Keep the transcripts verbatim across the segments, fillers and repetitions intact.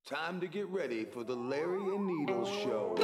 Time to get ready for the Larry and Needles Show.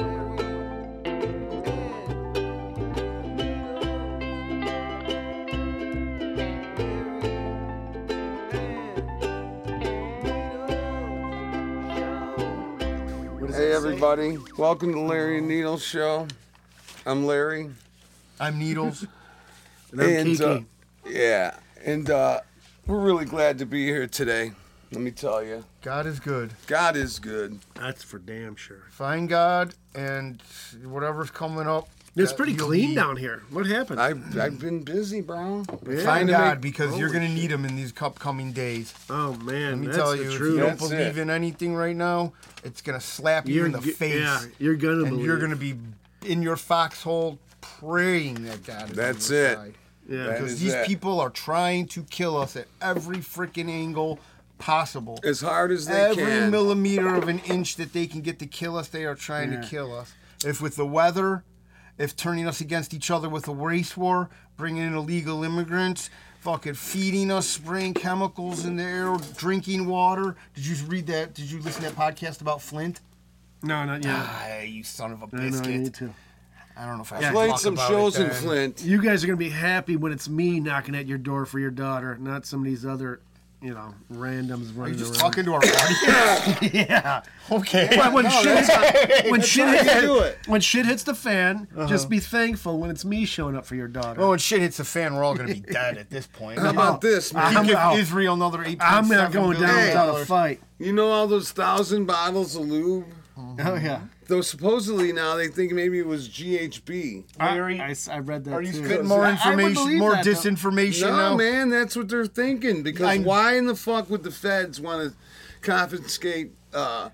Hey everybody, welcome to the Larry and Needles Show. I'm Larry. I'm Needles. And I'm and Kiki. uh, yeah, and uh, we're really glad to be here today. Let me tell you, God is good. God is good. That's for damn sure. Find God and whatever's coming up. It's God, pretty you'll clean be- down here. What happened? I've I've been busy, bro. Yeah. Find to God make- because you're Holy going to need him in these upcoming days. oh man, Let me that's tell the you, if you truth. don't That's believe it. in anything right now, it's going to slap you You're in the g- face. yeah, you're gonna and believe. you're going to be in your foxhole praying that God is That's on your it. side. yeah. That Because is these it. people are trying to kill us at every freaking angle possible. As hard as they Every can. millimeter of an inch that they can get to kill us, they are trying Yeah. to kill us. If with the weather, if turning us against each other with a race war, bringing in illegal immigrants, fucking feeding us, spraying chemicals in the air, drinking water. Did you read that? Did you listen to that podcast about Flint? no, not yet. Ah, you son of a I know I need biscuit. to. I don't know if I Yeah, should Played talk some about shows it in then. Flint. You guys are gonna be happy when it's me knocking at your door for your daughter, not some of these other, you know, randoms Are running you just around. talking to our audience? yeah. Okay. When, when shit hits, when shit how you hits, do it. when shit hits the fan, Uh-huh. just be thankful when it's me showing up for your daughter. Well, when shit hits the fan, we're all going to be dead at this point. How about this, man? You I'm give out. Israel another eight. I'm not going down without a fight. You know all those thousand bottles of lube? Oh yeah. Though supposedly now they think maybe it was G H B. Larry, I, I, I read that Are you too. spitting more I- I would information, believe more that, though. disinformation No, now? man, that's what they're thinking. Because I- why in the fuck would the feds want to confiscate uh,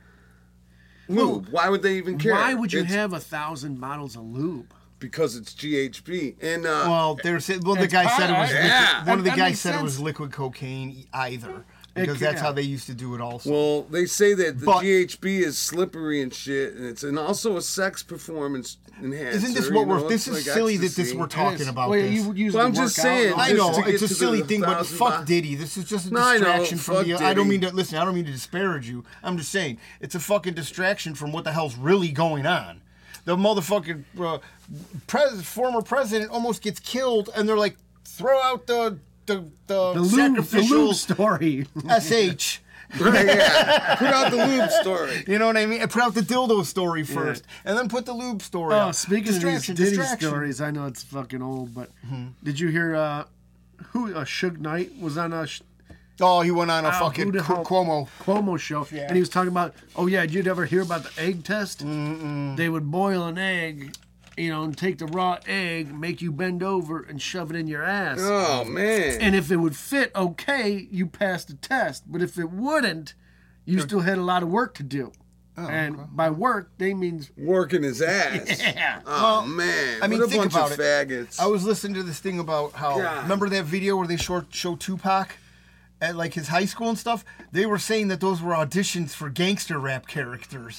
lube? Why would they even care? Why would you It's have a thousand bottles of lube? Because it's G H B. And uh, Well, there's well, the It's guy said it was part- liquid, Yeah. one of the That guys makes said it was sense. liquid cocaine either because It- that's yeah. how they used to do it also. well, they say that the But- G H B is slippery and shit, and it's and also a sex performance enhancer. Isn't this you what know, we're? This it's is like silly that ecstasy. this we're It talking is. about. Well, this. you would use Well, it I'm to just work saying, out. I just know to get it's a to silly the thing, but thousand fuck bo- Diddy. This is just a No, I know, distraction from fuck the. I don't Diddy. mean to listen. I don't mean to disparage you. I'm just saying it's a fucking distraction from what the hell's really going on. The motherfucking uh, pres- former president almost gets killed, and they're like, throw out the the the, The lube, the sacrificial lube story. S H. Right, yeah. Put out the lube story. You know what I mean? And put out the dildo story first, and then put the lube story Oh, out. speaking distraction, of these Diddy distraction. stories, I know it's fucking old, but Mm-hmm. did you hear uh, who uh, Suge Knight was on a sh- Oh, he went on a Oh, fucking who the Cu- hell- Cuomo. Cuomo show, Yeah. and he was talking about, oh yeah, did you ever hear about the egg test? Mm-mm. They would boil an egg, you know, and take the raw egg, make you bend over and shove it in your ass. Oh man. And if it would fit okay, you passed the test. But if it wouldn't, you still had a lot of work to do. Oh, and by work, they means Working his ass. yeah. Oh man. I mean, what a think bunch about of it. faggots. I was listening to this thing about how. God. Remember that video where they short show Tupac at like his high school and stuff? They were saying that those were auditions for gangster rap characters.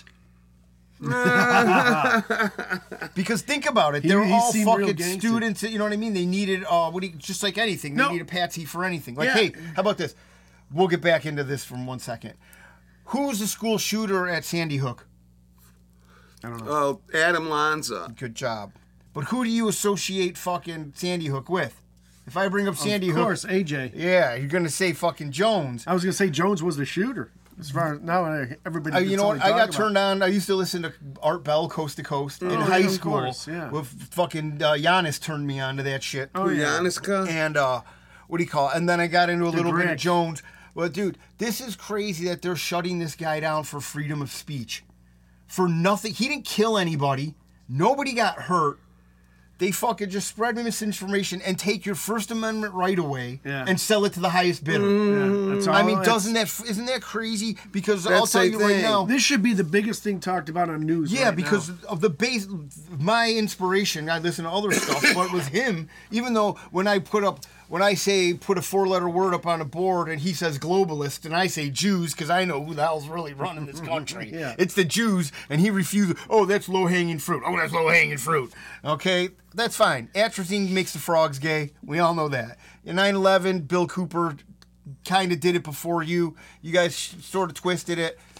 Because think about it, He- they're he all seemed real fucking gangster. students. You know what I mean? They needed, uh, what do you, just like anything, they No. need a patsy for anything. Like, Yeah. hey, how about this? We'll get back into this from one second. Who's the school shooter at Sandy Hook? I don't know. Oh, Adam Lanza. Good job. But who do you associate fucking Sandy Hook with? If I bring up Sandy of Hook, course, A J. yeah, you're gonna say fucking Jones. I was gonna say Jones was the shooter. As far as now, I- everybody. Uh, gets you know all what? they I talk got about. turned on. I used to listen to Art Bell Coast to Coast in Oh, high yeah, of school. course, yeah. With fucking uh, Giannis turned me on to that shit. Oh, yeah. Gianniska. And uh, what do you call it? And then I got into a little bit of Brick. Jones. Well, dude, this is crazy that they're shutting this guy down for freedom of speech. For nothing. He didn't kill anybody. Nobody got hurt. They fucking just spread misinformation and take your First Amendment right away Yeah. and sell it to the highest bidder. Yeah, that's all, I mean, that's- doesn't that isn't that crazy? Because I'll That's tell the you right thing. now. This should be the biggest thing talked about on news. Yeah, right because now. of the base, my inspiration. I listen to other stuff, but with him, even though when I put up, when I say put a four-letter word up on a board and he says globalist and I say Jews because I know who the hell's really running this country. Yeah. It's the Jews, and he refuses. Oh, that's low-hanging fruit. Oh, that's low-hanging fruit. Okay, that's fine. Atrazine makes the frogs gay. We all know that. In nine eleven, Bill Cooper kind of did it before you. You guys sort of twisted it.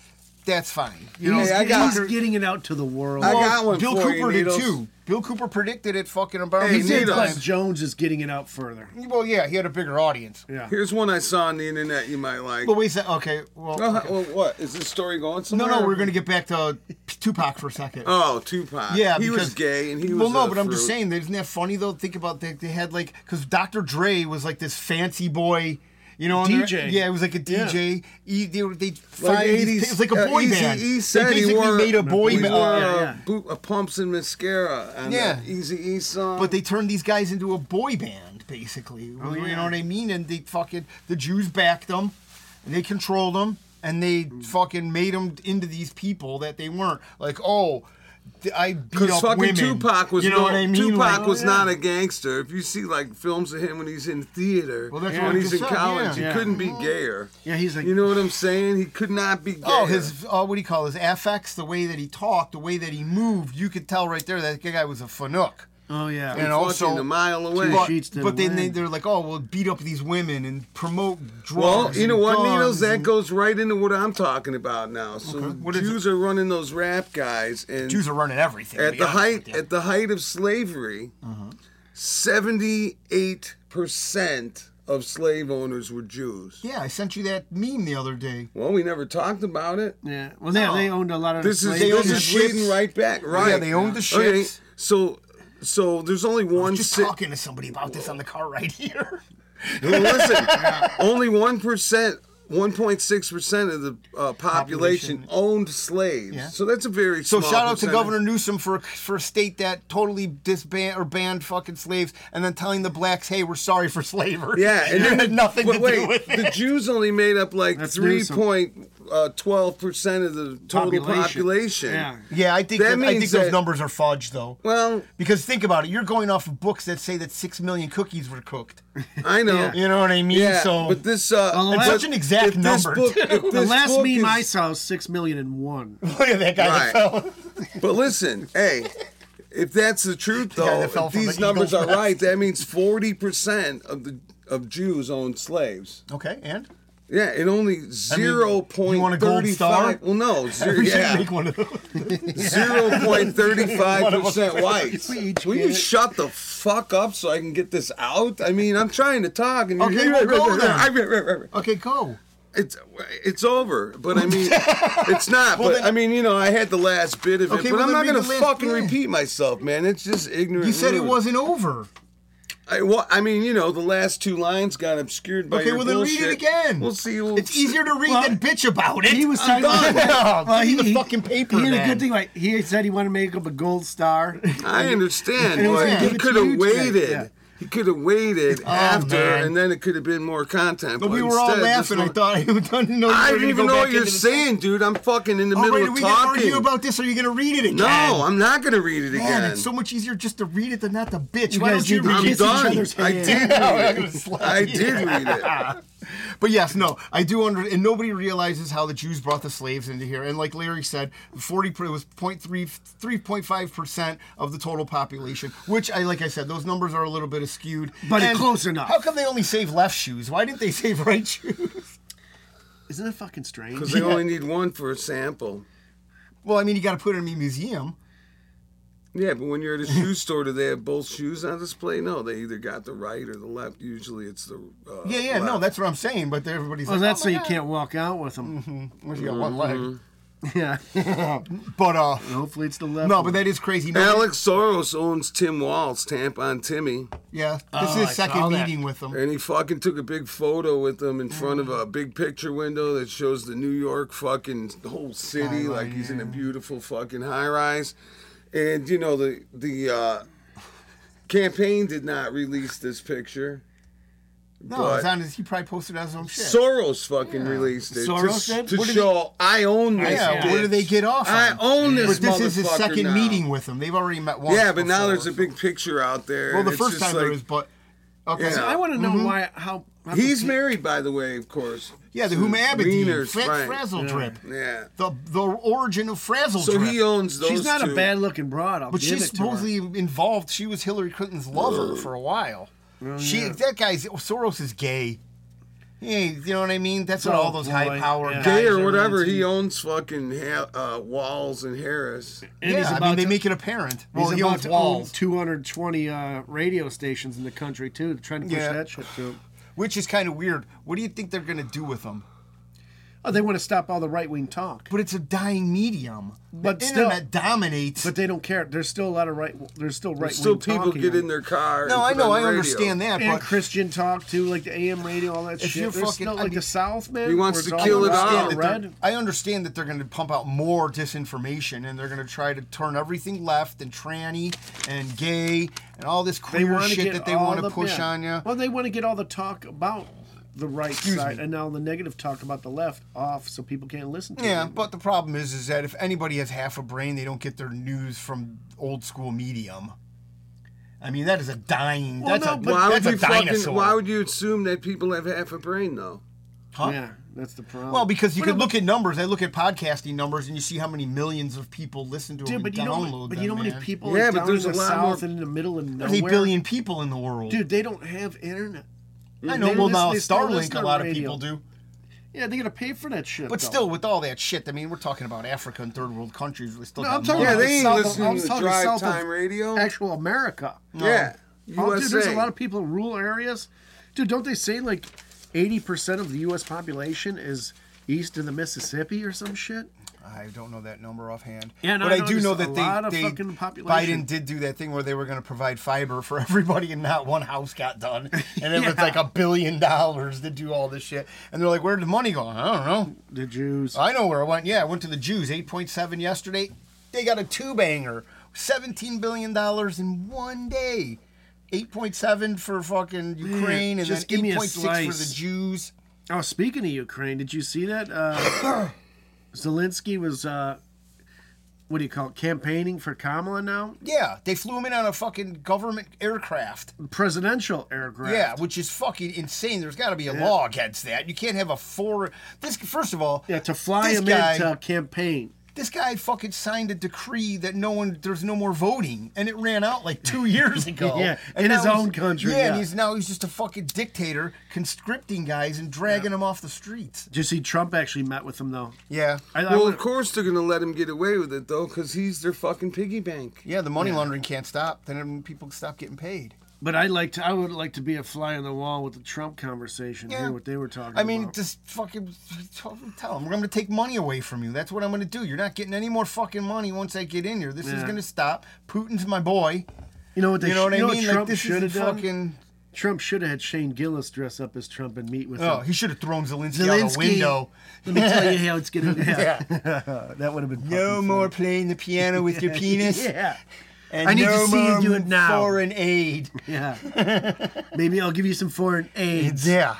that's fine. You know, He's, Hey, I got- he's getting it out to the world. I got one Bill for you, Cooper did Needles. too. Bill Cooper predicted it fucking about. Hey, He did, Needles. but Jones is getting it out further. Well, yeah, he had a bigger audience. Yeah. Here's one I saw on the internet you might like. But wait a second. Okay, well, Oh, okay. well, what? Is this story going no, somewhere? no, we're gonna get back to Tupac for a second. Oh, Tupac. Yeah, he was because- gay and he was. Well, no, a but I'm just fruit. saying, isn't that funny though? Think about they, they had like, because Doctor Dre was like this fancy boy, you know, and D they're- J. Yeah, it was like a D J. He, they were- they find these- eighties, it was like a uh, boy Easy band. E They said he basically wore, made a boy he band. wore uh, Yeah, uh, yeah. boot, uh, pumps and mascara on Yeah. that Easy E song. But they turned these guys into a boy band, basically. Oh, You yeah. know what I mean? And they fucking the Jews backed them, and they controlled them, and they fucking made them into these people that they weren't. Like, oh, th- I beat Because up fucking women. Tupac was you know no, what I mean? Tupac Like, was Oh, yeah. not a gangster. If you see like films of him when he's in theater, Well, that's Yeah. what when I he's just in said, college, yeah. he couldn't be gayer. Yeah, he's like, You know what I'm saying? He could not be gay. Oh, his uh, what do you call it? His affects, the way that he talked, the way that he moved, you could tell right there that guy was a fanook. oh yeah. You know, fucking so a mile away. But, sheets to but the then they, wind. they're like, oh, we'll beat up these women and promote drugs. Well, you know and what, guns Needles? That and- goes right into what I'm talking about now. So What is Jews are running those rap guys, and Jews are running everything. to at be the honest height with you. at the height of slavery, seventy-eight percent of slave owners were Jews. Yeah, I sent you that meme the other day. Well, we never talked about it. Yeah. Well, yeah, they owned a lot of This the is slaves. owned this the is ships. leading right back, right? Yeah, they owned the Okay, ships. so so there's only one. Just si- talking to somebody about this on the car right here. Well, listen, only one percent, one point six percent of the uh, population, Population. owned slaves. Yeah. So that's a very So small shout out to percentage. Governor Newsom for for a state that totally disband or banned fucking slaves, and then telling the blacks, "Hey, we're sorry for slavery." Yeah, and you then had nothing but to wait, do with the it. Jews only made up like That's three Newsom. point twelve percent of the total Population. population. Yeah. Yeah, I think That that, I think means those that- numbers are fudged though. Well, Because think about it, you're going off of books that say that six million cookies were cooked. I know. You know what I mean? Yeah, so but this uh, Well, the but last- such an exact if this number, book- too. if The this last book meme is- I saw was six million and one. look at that guy Right. that fell. But listen, hey, if that's the truth guy though, that fell if from these the numbers eagle's are right, that means forty percent of the of Jews owned slaves. Okay, and Yeah, and only zero point you want a gold star? thirty-five. Well, no, zero, we should yeah, make one of those. zero point thirty-five percent white. We each Will get you it. shut the fuck up so I can get this out? I mean, I'm trying to talk, and you're Okay, well, go then. Okay, go. It's it's over, but I mean, it's not. Well, but then- I mean, you know, I had the last bit of it, Okay, but well, I'm then not read gonna the last fucking bit. repeat myself, man. It's just ignorant. You said it rude. wasn't over. I, well, I mean, you know, the last two lines got obscured by Okay, your well then bullshit. read it again. We'll see. We'll It's see. easier to read Well, than bitch about it. He was I'm talking done. about- No, give me he- the fucking paper. He had a then. good thing. Like he said, he wanted to make up a gold star. I understand, And it was but gonna he give it could to have you today. waited. Yeah. He could have waited after, man. and then it could have been more content. But But we were all instead, this laughing. I one- thought you didn't know. You I were didn't gonna even go know back what you're into the- saying, dude. I'm fucking in the All middle right, are of we gonna talking. argue about this? Or are you gonna read it again? No, I'm not gonna read it Man, again. it's so much easier just to read it than not to bitch. You Why guys don't you need to read I'm it? kiss each done. other's I hand. did I'm read gonna it. slap I you. did read it. But yes, no, I do under, and nobody realizes how the Jews brought the slaves into here. And like Larry said, forty it was three point five percent of the total population, which I like I said, those numbers are a little bit skewed. But And close enough. How come they only save left shoes? Why didn't they save right shoes? Isn't that fucking strange? Because they only need one for a sample. Well, I mean, you got to put it in a museum. Yeah, but when you're at a shoe store, do they have both shoes on display? No, they either got the right or the left. Usually it's the uh, Yeah, yeah, no, left. that's what I'm saying. But everybody's Well, like, that's oh so my you God. can't walk out with them. Well, you got one leg. Yeah. But uh, Hopefully it's the left. no, one. but that is crazy. No, Alex Soros owns Tim Walz, Tampon Timmy, yeah, this Oh, is I his second saw that. meeting with them. and he fucking took a big photo with them in front of a big picture window that shows the New York fucking whole city, Skyline, like he's in a yeah. beautiful fucking high rise. And you know the the uh, campaign did not release this picture. No, but it's on his, he probably posted it on his own shit. Soros fucking released it Soros to, did? to What did show I own this. yeah, Yeah. where do they get off? I on? own this. But this is his motherfucker second now. meeting with them. They've already met once. Yeah, but now before, there's a so- big picture out there. Well, and the it's first just time like, there is, but okay. Yeah. so I want to know Mm-hmm. why. How, how He's married, by the way, of course. yeah, the to Huma Abedin, Wieners, Fra- right. Frazzle Yeah. Drip, Yeah. the the origin of Frazzle So Drip. he owns those She's not two. a bad looking broad. I'll but give she's it to her. supposedly involved. She was Hillary Clinton's lover for a while. She that guy's Soros is gay. Hey, you know what I mean? That's what Oh, all those boy, high-powered yeah. guys Gay or are whatever, into. he owns fucking ha- uh, Walls and Harris. And he's Yeah, I about mean, they to, make it apparent. Well, he's he about owns to own Walls, two hundred twenty uh, radio stations in the country too, trying to push Yeah. that shit to him. which is kind of weird. What do you think they're going to do with them? Oh, they want to stop all the right wing talk, But it's a dying medium. But the still- internet dominates. but they don't care. There's still a lot of right. There's still right. Still people get in their car. no, I and know, put on I the radio. understand that, and but Christian talk too, like the A M radio, all that If shit. you're There's fucking- still I like mean- the South, man. He wants where to it's all kill it about all. the that they're- red. I understand that they're going to pump out more disinformation and they're going to try to turn everything left and tranny and gay and all this They queer want to shit get that they all want to the- push yeah. on you. Well, they want to get all the talk about the right Excuse side me. and now the negative talk about the left off, so people can't listen to it. Yeah, anymore. but the problem is, is that if anybody has half a brain, they don't get their news from old school medium. I mean, that is a dying. Well, that's no, a but- Why would that's a you fucking? dinosaur. Why would you assume that people have half a brain though? Huh? yeah, that's the problem. Well, because you But can no, look at numbers. I look at podcasting numbers, and you see how many millions of people listen to Dude, them but and you know, download but them. you know how many man. people Yeah, are but down there's in a the lot south more- and in the middle of There's nowhere. eight billion people in the world. Dude, they don't have internet. I know. They Well, listen- now they still Starlink, listen a to lot of radio. people do. Yeah, they gotta pay for that shit. But though. still, with all that shit, I mean, we're talking about Africa and third world countries. We still No, got I'm talking money. Yeah, about they ain't South of- I listening was to talking drive south of time radio. actual America. Yeah, Oh, U S A. dude, there's a lot of people in rural areas. Dude, don't they say like eighty percent of the U S population is east of the Mississippi or some shit? I don't know that number offhand. Yeah, no, but I I, know do there's know a that lot of they, fucking they population. Biden did do that thing where they were going to provide fiber for everybody, and not one house got done. And it was Yeah. like a billion dollars to do all this shit. And they're like, "Where'd the money go?" I don't know. The Jews. I know where it went. Yeah, I went to the Jews. eight point seven yesterday. They got a two banger. seventeen billion dollars in one day. eight point seven for fucking Ukraine, and just then give me a eight point six for the slice. Jews. Oh, speaking of Ukraine, did you see that? Uh, Zelensky was, uh, what do you call it, campaigning for Kamala now? Yeah, they flew him in on a fucking government aircraft. Presidential aircraft. Yeah, which is fucking insane. There's got to be a law against that. You can't have a four. This first of all, Yeah, to fly this him guy, in to campaign. This guy fucking signed a decree that no one, there's no more voting, and it ran out like two years ago. Yeah, and in his now he's- own country, Yeah, and yeah. he's now he's just a fucking dictator, conscripting guys and dragging them off the streets. Did you see Trump actually met with him though? Yeah, I, I Well, would- of course they're gonna let him get away with it though, because he's their fucking piggy bank. yeah. The money laundering can't stop. Then people stop getting paid. but I like to. I would like to be a fly on the wall with the Trump conversation. Yeah. Hear what they were talking I mean, about. just fucking tell them we're going to take money away from you. That's what I'm going to do. You're not getting any more fucking money once I get in here. This is Yeah. going to stop. Putin's my boy. you know what they You know what sh- I you mean? What Like Trump this should is have done. fucking. Trump should have had Shane Gillis dress up as Trump and meet with Oh, him. he should have thrown Zelensky, out a Zelensky, window. Let me tell you how it's gonna. Yeah, Yeah. that would have been. No fucking more funny. playing the piano with your penis. Yeah, And I need no to see you more do it now. foreign aid. yeah. Maybe I'll give you some foreign aids. Yeah.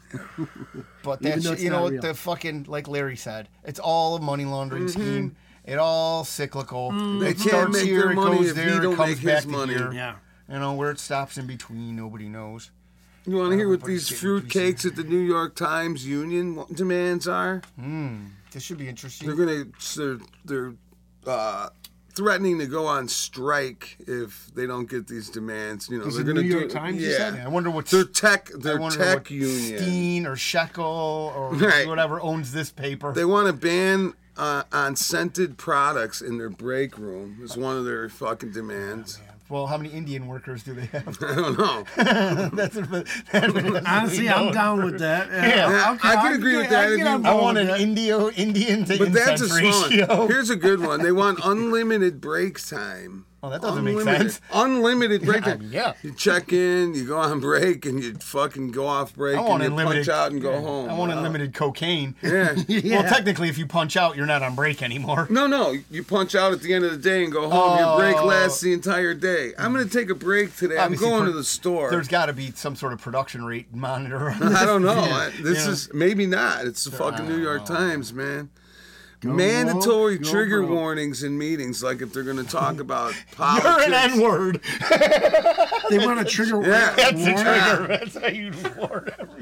But Even that's though it's you know not what real. the fucking like Larry said. It's all a money laundering scheme. It all cyclical. They It can't starts make here, their it money goes if there, he it don't comes make his back to money. here. Yeah. You know where it stops in between, nobody knows. You want to hear what Everybody's these getting fruit cakes at the New York Times Union demands are? This should be interesting. They're gonna they're they're uh, threatening to go on strike if they don't get these demands. You know, Was they're it gonna New do York Times, you Yeah, said? Yeah, I wonder what's their tech I their wonder tech what union. Steen or Shekel or Right. whatever owns this paper. They want to ban uh, on scented products in their break room. Is one of their fucking demands. Well, how many Indian workers do they have? I don't know. that's, that's Honestly, I'm down with that. Yeah, Yeah, okay, I can agree with get- that I if get you- on I board want with an that. Indio Indian to But that's a incest small ratio. one. Here's a good one. They want unlimited break time. Oh, that doesn't make Unlimited- sense. Unlimited break Yeah, I time. mean, yeah. You check in, you go on break, and you fucking go off break, I and want you unlimited. punch out and go home. I want Wow. unlimited cocaine. Yeah. Yeah. Well, technically, if you punch out, you're not on break anymore. No, no. You punch out at the end of the day and go home. Your break Oh. lasts the entire day. I'm going to take a break today. Obviously, I'm going for- to the store. There's got to be some sort of production rate monitor. I don't know. I- This Yeah. is maybe not. It's the fucking New York Times, man. Mandatory woke, go trigger broke. warnings in meetings, like if they're going to talk about politics. You're an N-word. They want to trigger. Yeah. That's a warning. trigger. That's how you warn everybody.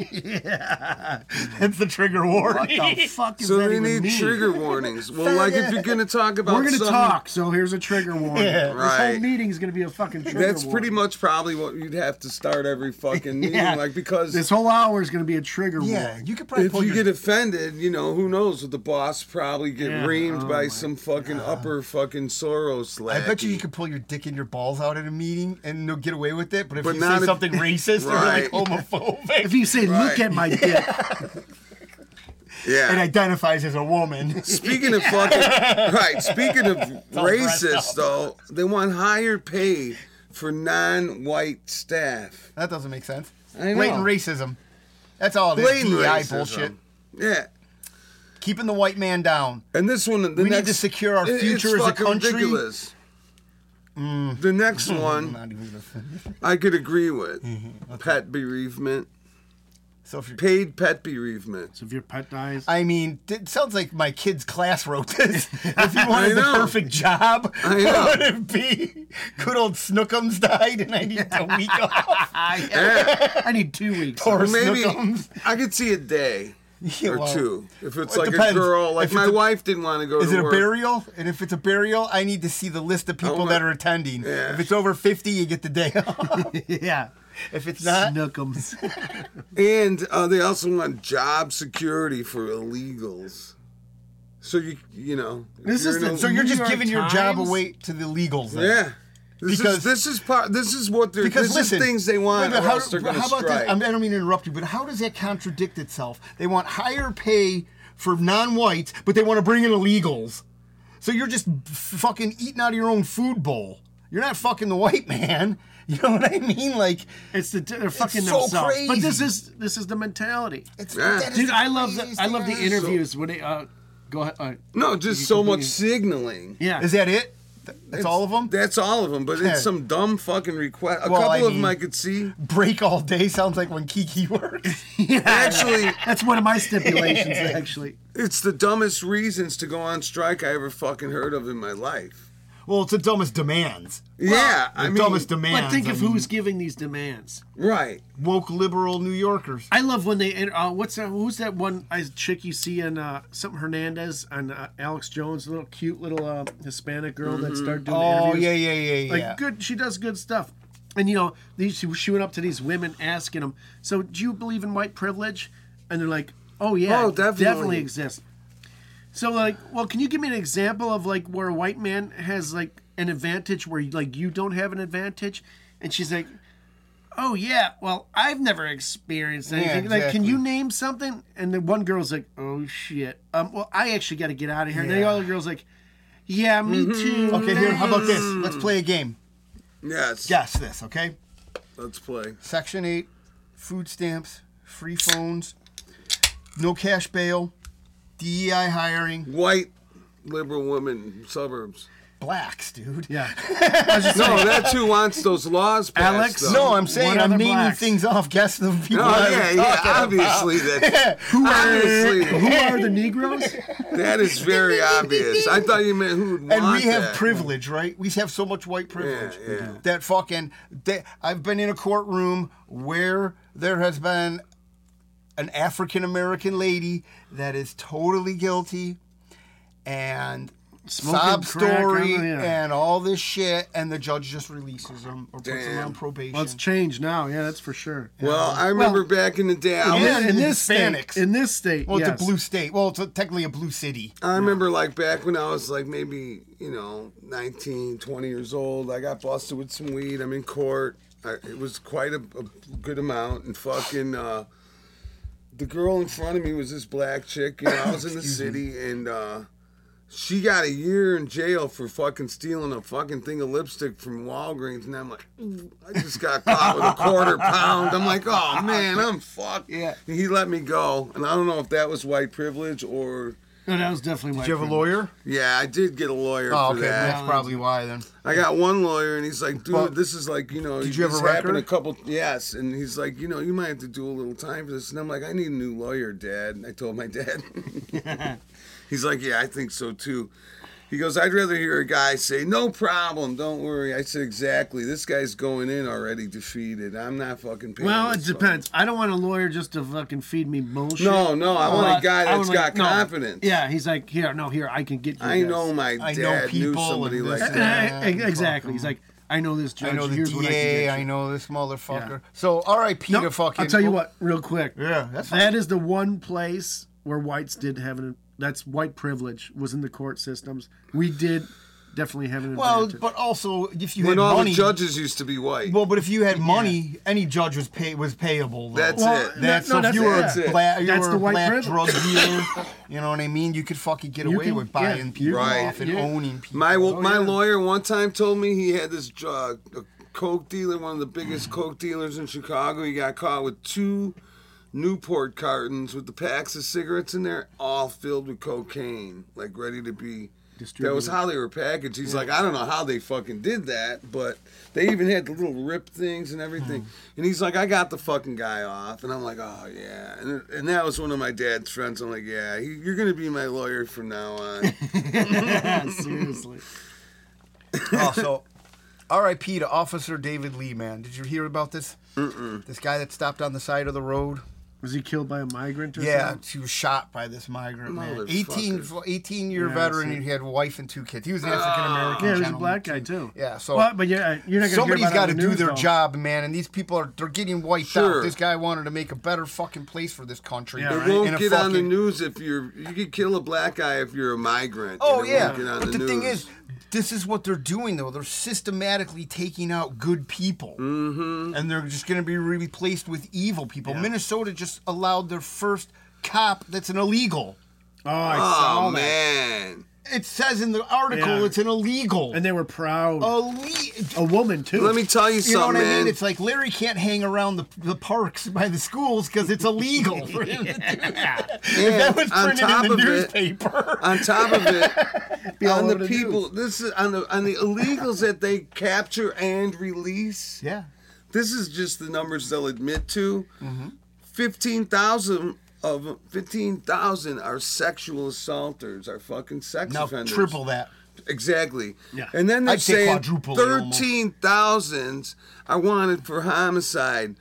Yeah. That's the trigger warning. What the fuck is So that they even need mean? trigger warnings. Well, like if you're gonna talk about We're gonna something, talk, so here's a trigger warning. Yeah. This Right. whole meeting is gonna be a fucking trigger that's warning. pretty much probably what you'd have to start every fucking meeting, Yeah. like because This whole hour is gonna be a trigger Yeah, warning. you could probably if pull you your... get offended, you know, who knows? Would the boss probably get Yeah. reamed Oh by my some fucking upper fucking Soros I lackey. bet you you could pull your dick and your balls out at a meeting and they'll get away with it. But if But you not say if- something racist or like Right. homophobic If you say, "Look Right. at my dick," Yeah. and identifies as a woman, Speaking of fucking right, speaking of all dressed racist up. though, they want higher pay for non-white staff. that doesn't make sense. I know. Blatant racism. That's all it is. Blatant D E I racism. bullshit. Yeah. Keeping the white man down. And this one, the We need next, to secure our it- future it's as a fucking country. Mm. ridiculous. The next one, Not even gonna- I could agree with. Mm-hmm. Pet bereavement, So if you paid pet bereavement. so if your pet dies, I mean, it sounds like my kid's class wrote this. If you wanted the know. perfect job, I know. what would it be? Good old Snookums died and I need a week off. Yeah. I need two weeks. Poor Or maybe Snookums. I could see a day Yeah, or well, two. If it's it like depends. a girl, like If my it's a- wife didn't want to go Is to it a work. burial? And if it's a burial, I need to see the list of people want- that are attending. Yeah. If it's over fifty, you get the day off. Yeah, If it's not, Snookums. And uh, they also want job security for illegals. So you you know if This you're is in the- a- so you're New just York giving your job Times? away to the illegals. then. yeah. This Because- is this is part. This is what they're. Because this listen, is things they want. wait, but or how, else they're but going to how about strike. this? I, mean, I don't mean to interrupt you, but how does that contradict itself? They want higher pay for non-whites, but they want to bring in illegals. So you're just f- fucking eating out of your own food bowl. You're not fucking the white man. You know what I mean? Like It's the they're fucking so themselves. But this crazy. is this is the mentality. it's Yeah. that is Dude, the I love the craziest I love the thing. interviews when they uh go ahead. Uh, No, just You so can much bring signaling. yeah. Is that it? Th- That's all of them. That's all of them, but Yeah. it's some dumb fucking request. A Well, couple I of them mean- I could see. Break all day sounds like when Kiki works. yeah. Actually, That's one of my stipulations. Actually, it's the dumbest reasons to go on strike I ever fucking heard of in my life. Well, it's the dumbest demands. Yeah, The I mean, dumbest demands. but think I of mean, who's giving these demands. right. woke liberal New Yorkers. I love when they. Uh, what's that? Who's that one uh, chick you see in uh, something Hernandez on uh, Alex Jones, the little cute little uh, Hispanic girl that started doing the Oh interviews. yeah, yeah, yeah, Like yeah. good, she does good stuff. And you know, these she, she went up to these women asking them, "So do you believe in white privilege?" And they're like, "Oh yeah, Oh, it definitely. definitely exists." So like, well, can you give me an example of like where a white man has like an advantage where like you don't have an advantage? And she's like, "Oh yeah, well I've never experienced anything. Like, can exactly. you name something?" And the one girl's like, "Oh shit, um, well I actually got to get out of here." And the Yeah. other girl's like, "Yeah, me too." Okay, here. How about this? Let's play a game. Yes. Guess this, okay? Let's play. Section eight, food stamps, free phones, no cash bail, D E I hiring, White liberal women suburbs. blacks, dude. Yeah. No, that's who wants those laws passed. Alex? though. No, I'm saying What I'm other naming blacks? things off. Guess the people. No, I was yeah, yeah, talking obviously about. that. Obviously, Who are the Negroes? that is very obvious. I thought you meant who would want And we have that. privilege, right? We have so much white privilege. Yeah, yeah. That fucking. That, I've been in a courtroom where there has been an African American lady that is totally guilty, and Smoking sob crack, story I don't know, yeah. and all this shit, and the judge just releases them or puts them Damn. on probation. Well, it's changed now. Yeah, that's for sure. Well, I remember Well, back in the day. I, Yeah, was, in, in the this Hispanics. state, in this state, well, it's yes. a blue state. Well, it's a, technically a blue city. I remember like back when I was like maybe, you know, nineteen, twenty years old. I got busted with some weed. I'm in court. I, it was quite a, a good amount. And fucking, uh, the girl in front of me was this black chick. You know, I was in the city and, uh, she got a year in jail for fucking stealing a fucking thing of lipstick from Walgreens. And I'm like, I just got caught with a quarter pound. I'm like, oh man, I'm fucked. Yeah. And he let me go. And I don't know if that was white privilege or, No, that was definitely white Did you have a privilege. lawyer? yeah, I did get a lawyer Oh, for okay. that. That's probably why then. I got one lawyer, and he's like, dude, Well, this is like, you know, did you have this a happened a record? couple, yes. And he's like, you know, you might have to do a little time for this. And I'm like, I need a new lawyer, Dad. And I told my dad. He's like, yeah, I think so too. He goes, I'd rather hear a guy say, no problem, don't worry. I said, exactly. This guy's going in already defeated. I'm not fucking paying Well, it this depends. I don't want a lawyer just to fucking feed me bullshit. No, no, I want a But guy I that's would got like- no. confidence. Yeah, he's like, here, no, here, I can get you I this. know my I dad know knew people somebody and like this And that. I- I- exactly. He's like, I know this judge. I know the Here's D what I can A. get I you. know this motherfucker. Yeah. So R I P No, to fucking. I'll tell you what, real quick. Yeah, that's fine. That is the one place where whites did have an. That's white privilege was in the court systems. We did definitely have an Well, advantage. but also if you When had all money, the judges used to be white. well, but if you had money, any judge was pay was payable. Though. That's Well, it. That's no, so that's if you were it. a black, you That's were the a white black privilege. drug dealer. You know what I mean? You could fucking get You away can- with buying yeah, people you- Right. off and yeah. owning people. My Oh, my yeah. lawyer one time told me he had this uh, a coke dealer, one of the biggest coke dealers in Chicago. He got caught with two Newport cartons with the packs of cigarettes in there, all filled with cocaine, like ready to be. That was how they were packaged. He's like, I don't know how they fucking did that, but they even had the little rip things and everything. And he's like, I got the fucking guy off, and I'm like, oh yeah. And and that was one of my dad's friends. I'm like, yeah, he, you're gonna be my lawyer from now on. Seriously. Oh, so R I P to Officer David Lee, man. Did you hear about this? Mm-mm. This guy that stopped on the side of the road. Was he killed by a migrant or Yeah, something? he was shot by this migrant man. Motherfucker. eighteen, eighteen year Yeah, veteran, I and see. he had a wife and two kids. He was an African American. Yeah, he was a gentleman, black guy too. Yeah, so Well, but yeah, you're not gonna somebody's got to do their job, man. And these people are they're getting wiped Sure. out. This guy wanted to make a better fucking place for this country. Yeah, It right. won't In a get on the fucking- news if you're. You could kill a black guy if you're a migrant. Oh and it yeah, won't get on but the, the thing news. is, this is what they're doing though. They're systematically taking out good people, mm-hmm. and they're just going to be replaced with evil people. Yeah. Minnesota just allowed their first cop that's an illegal. Oh, I saw Oh that. man. It says in the article Yeah. it's an illegal. And they were proud. Elite. A woman too. Let me tell you You know something, what I man. mean? It's like Larry can't hang around the, the parks by the schools because it's illegal for him to do that. If that was on printed top in the of it- newspaper. on top of it, Be all on over the the people, this is on the on the illegals that they capture and release. Yeah. This is just the numbers they'll admit to. Fifteen thousand of them- fifteen thousand are sexual assaulters, are fucking sex Now offenders. triple that. Exactly. Yeah. And then they're I'd say saying quadruple it almost. thirteen thousand are wanted for homicide.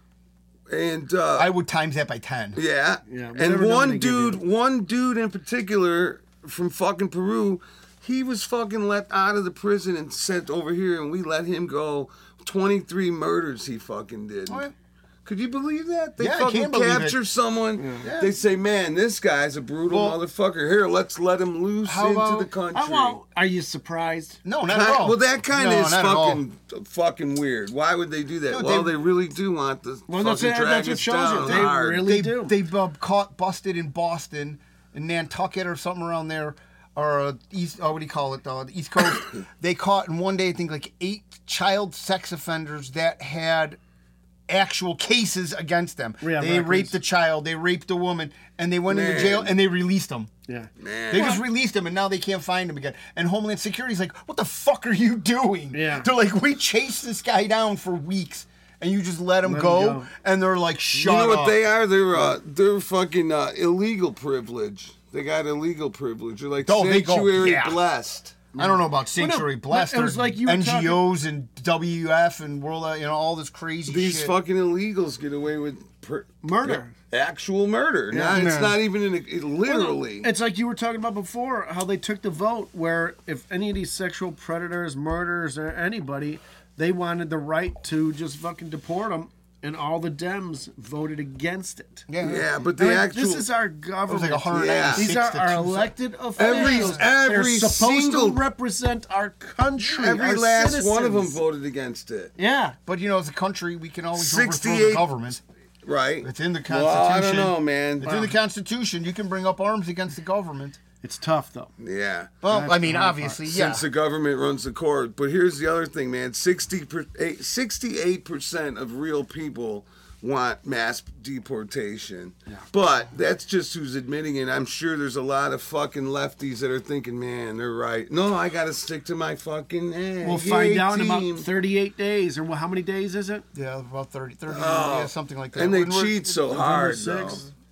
And uh, I would times that by ten. yeah. Yeah, And whatever number one they give you. dude, one dude in particular from fucking Peru, he was fucking let out of the prison and sent over here, and we let him go. twenty-three murders he fucking did. Oh, yeah. Could you believe that? They Yeah, I fucking can believe capture it. someone. Yeah. They say, man, this guy's a brutal Well, motherfucker. Here, let's let him loose how into about- the country. Oh, well, are you surprised? No, not at Kind- all. well, that kind No, of is not at all. fucking fucking weird. Why would they do that? Dude, well, they- they, really do want the Well, that's fucking it- drag that's what us shows down it. They hard. really- they do. They uh, caught busted in Boston, in Nantucket or something around there, or uh, east. Oh, what do you call it? Uh, the East Coast. They caught in one day, I think, like eight child sex offenders that had actual cases against them. Yeah, they records. raped a child, they raped a woman, and they went into Man. jail and they released them. Yeah. Man. They just released him, and now they can't find him again. And Homeland Security's like, "What the fuck are you doing?" Yeah. They're like, "We chased this guy down for weeks, and you just let him, Let him go, go. And they're like, "Shut You know up." what they are? They're uh, they're fucking uh, illegal privilege. They got illegal privilege. They're like Oh, they go- sanctuary yeah. blessed. I don't know about Sanctuary but Blessed it was or like you were N G Os and W F and World, you know, all this crazy These shit. fucking illegals get away with per- Murder. actual murder. Now, it's Yeah. not even in a, it, literally. It's like you were talking about before, how they took the vote where if any of these sexual predators, murderers, or anybody, they wanted the right to just fucking deport them, and all the Dems voted against it. yeah, yeah, but the Like, actual this is our It was government. like one hundred ninety-six These are to our two elected Every- officials. every They're supposed single- to represent our country. every our last one of them citizens. voted against it. Yeah. But you know, as a country, we can always overthrow the sixty-eight government. Right. It's in the Well, I don't Constitution. know, man. It's in the Constitution. You can bring up arms against the government. It's tough, though. Yeah. Well, That's I mean, the hard obviously, yeah. Since the government runs the court. But here's the other thing, man. sixty per, eight, sixty-eight percent of real people want mass deportation. But that's just who's admitting it. I'm sure there's a lot of fucking lefties that are thinking, man, they're right. No, I got to stick to my fucking eh, We'll yay find out in team. about thirty-eight days, or how many days is it? Yeah, about thirty, thirty Oh, yeah, something like that. And they When we're- cheat so November hard, though. sixth.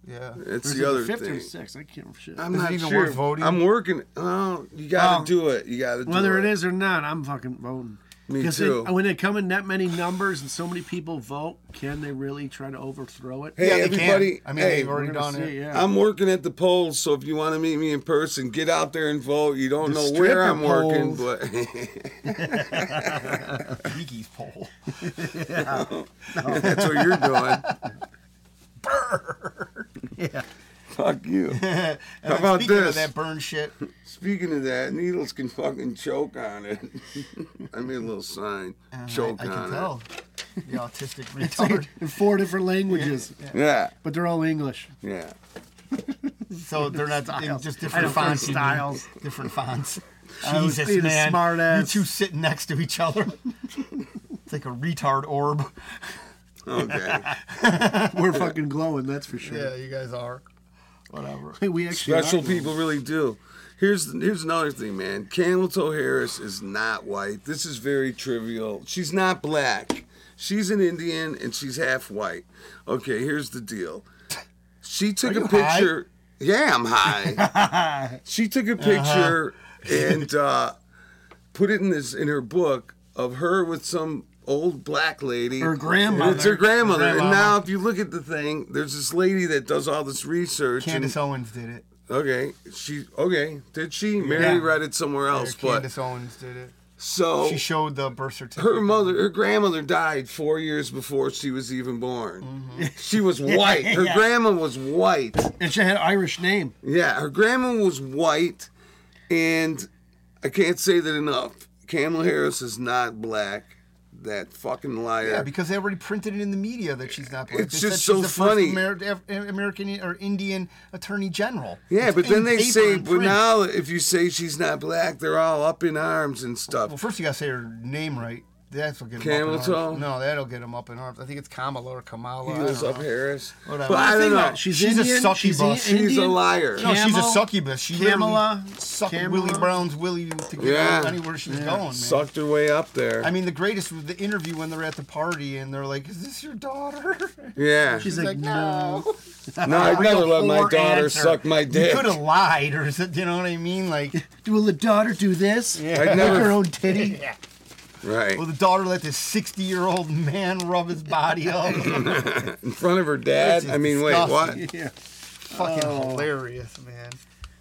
Yeah. It's Or is the it other fifth thing. or sixth? I can't remember shit. I'm Is it not even sure. worth voting? I'm working. Oh, you gotta Oh. do it. You gotta do Whether it. it is or not, I'm fucking voting. Me Because too. It, when they come in that many numbers and so many people vote, can they really try to overthrow it? Hey, Yeah, they everybody. can. I mean, hey, they've We're already gonna done see, it. yeah. I'm working at the polls, so if you want to meet me in person, get out there and vote. You don't The know stripper where I'm working, polls. but Mickey's poll. that's what you're doing. Yeah. Fuck you. And How about speaking this? of that burn shit, Speaking of that, needles can fucking choke on it. I made a little sign. Choke I, I can on tell. The autistic retard. In four different languages, it. Yeah, but they're all English. yeah. So they're not in Styles. just I different know, fonts. you mean. styles. Different fonts. I was Jesus, being a man. smart ass. You two sitting next to each other. It's like a retard orb. Okay. We're fucking glowing, that's for sure. Yeah, you guys are. Whatever. We actually Special are glowing. people really do. Here's here's another thing, man. Camel Toe Harris is not white. This is very trivial. She's not black. She's an Indian and she's half white. Okay, here's the deal. She took Are a you high? picture. Yeah, I'm high. She took a picture and uh, put it in this in her book of her with some old black lady. Her grandmother. It's her grandmother. Her And grandmama. now, if you look at the thing, there's this lady that does all this research. and- Candace Owens did it. Okay, she okay. Did she? Mary Yeah. read it somewhere else, but Candace Owens did it. so She showed the birth certificate. her mother, her grandmother died four years before she was even born. Mm-hmm. She was white. Her Yeah. grandma was white. And she had an Irish name. Yeah, her grandma was white, and I can't say that enough. Kamala Harris is not black. That fucking liar. Yeah, because they already printed it in the media that she's not black. It's They just said so she's the funny. First Amer- American or Indian Attorney General. Yeah, It's but then in they paper say, and but print. now if you say she's not black, they're all up in arms and stuff. Well, first you gotta say her name right. That's what get him Camel up in arms. toe? No, that'll get him up in arms. I think it's Kamala or Kamala. I Heels don't up know. Harris. Whatever. But I don't Think know. about it. She's, She's a Indian. succubus. She's in- She's a Indian. liar. No, she's a Camel- succubus. She Kamala, literally sucked Kamala. Willie Brown's Willie to get Yeah. her anywhere she's going, man. Sucked her way up there. I mean, the greatest was the interview when they're at the party and they're like, "Is this your daughter?" yeah. She's She's like, like, no. "No." No, I'd never let my Poor daughter answer. suck my dick. You could have lied, or is it? You know what I mean? Like, Will the daughter do this? Yeah. I'd Lick never- her own titty? yeah. Right. Will the daughter let this sixty-year-old man rub his body up? In front of her dad? This is I mean, wait, disgusting. what? Yeah. Fucking hilarious, man.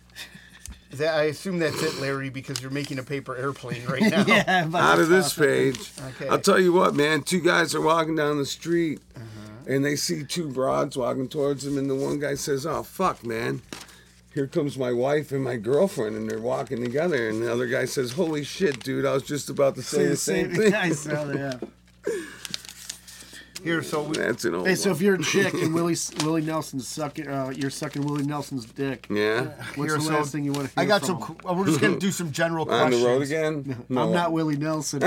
Is that, I assume that's it, Larry, because you're making a paper airplane right now. Yeah. but Out of that's this awesome. page. Okay. I'll tell you what, man. Two guys are walking down the street and they see two broads walking towards them, and the one guy says, "Oh, fuck, man. Here comes my wife and my girlfriend," and they're walking together. And the other guy says, "Holy shit, dude. I was just about to say the same thing." I saw that. Yeah. Here, so we, That's an old Hey, so one. if you're a chick and Willie Willie Nelson's sucking, uh, you're sucking Willie Nelson's dick. Yeah. What's Here, the so last thing you want to hear I got from some. him? qu- We're just gonna do some general On questions. the road again? No. I'm not Willie Nelson.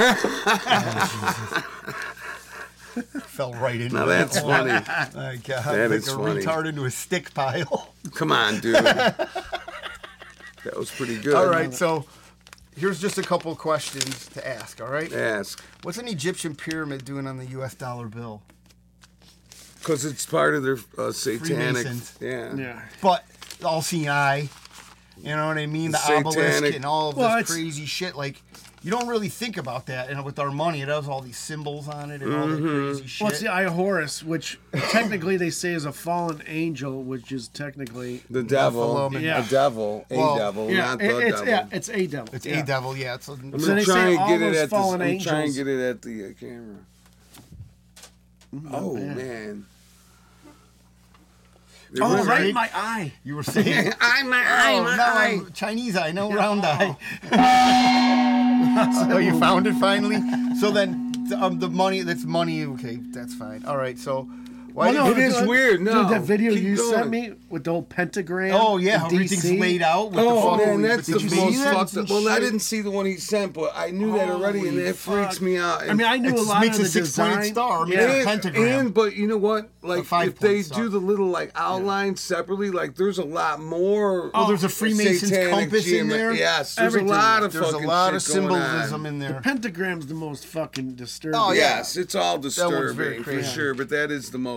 Fell right into Now it. that's funny. My God, That like is a funny. retard into a stick pile. Come on, dude. That was pretty good. All right, so here's just a couple questions to ask. All right, Ask. what's an Egyptian pyramid doing on the U S dollar bill? Because it's part of their uh, satanic. Freemasons. Yeah. Yeah. But all-seeing eye, you know what I mean? The Satanic. obelisk and all of Well, this it's- crazy shit. Like, you don't really think about that. And with our money, it has all these symbols on it and all that Mm-hmm. crazy shit. Well, it's the Eye of Horus, which technically they say is a fallen angel, which is technically The devil. Nephilim and- Yeah. A devil. A Well, devil, yeah, not it- the it's devil. yeah, it's a devil. It's yeah. a devil, yeah. It's a, I'm So gonna they try say and all get it those at the. fallen I'm trying angels- to get it at the uh, camera. Oh bad. man. Oh, There right is- in my eye. you were saying. Eye, my eye, Oh, my no, eye. I'm Chinese eye, no round eye. So you found it finally. So then, the, um, the money. That's money. Okay, that's fine. All right. So, why? Well, did no, It you, is dude, weird, no, Dude, that video keep you going. sent me with the old pentagram. oh yeah, in how D everything's C? laid out. With the Oh fucking, man, that's with the the most Jesus fucked and up. Well, I shit. didn't see the one he sent, but I knew that already, and Holy it freaks fuck. me out. I mean, I knew It a lot makes of a the six-pointed design. star. I mean, Yeah. a and, pentagram. and but you know what? Like five if they point star. do the little like outline separately, like there's a lot more. Oh, there's a Freemason's satanic compass in geomet- there? Yes, there's Everything. a lot of There's a fucking lot of shit going symbolism on. in there. Pentagram's the most fucking disturbing. Oh, yeah. Yes, it's all one's very disturbing for crazy. sure, but that is the most.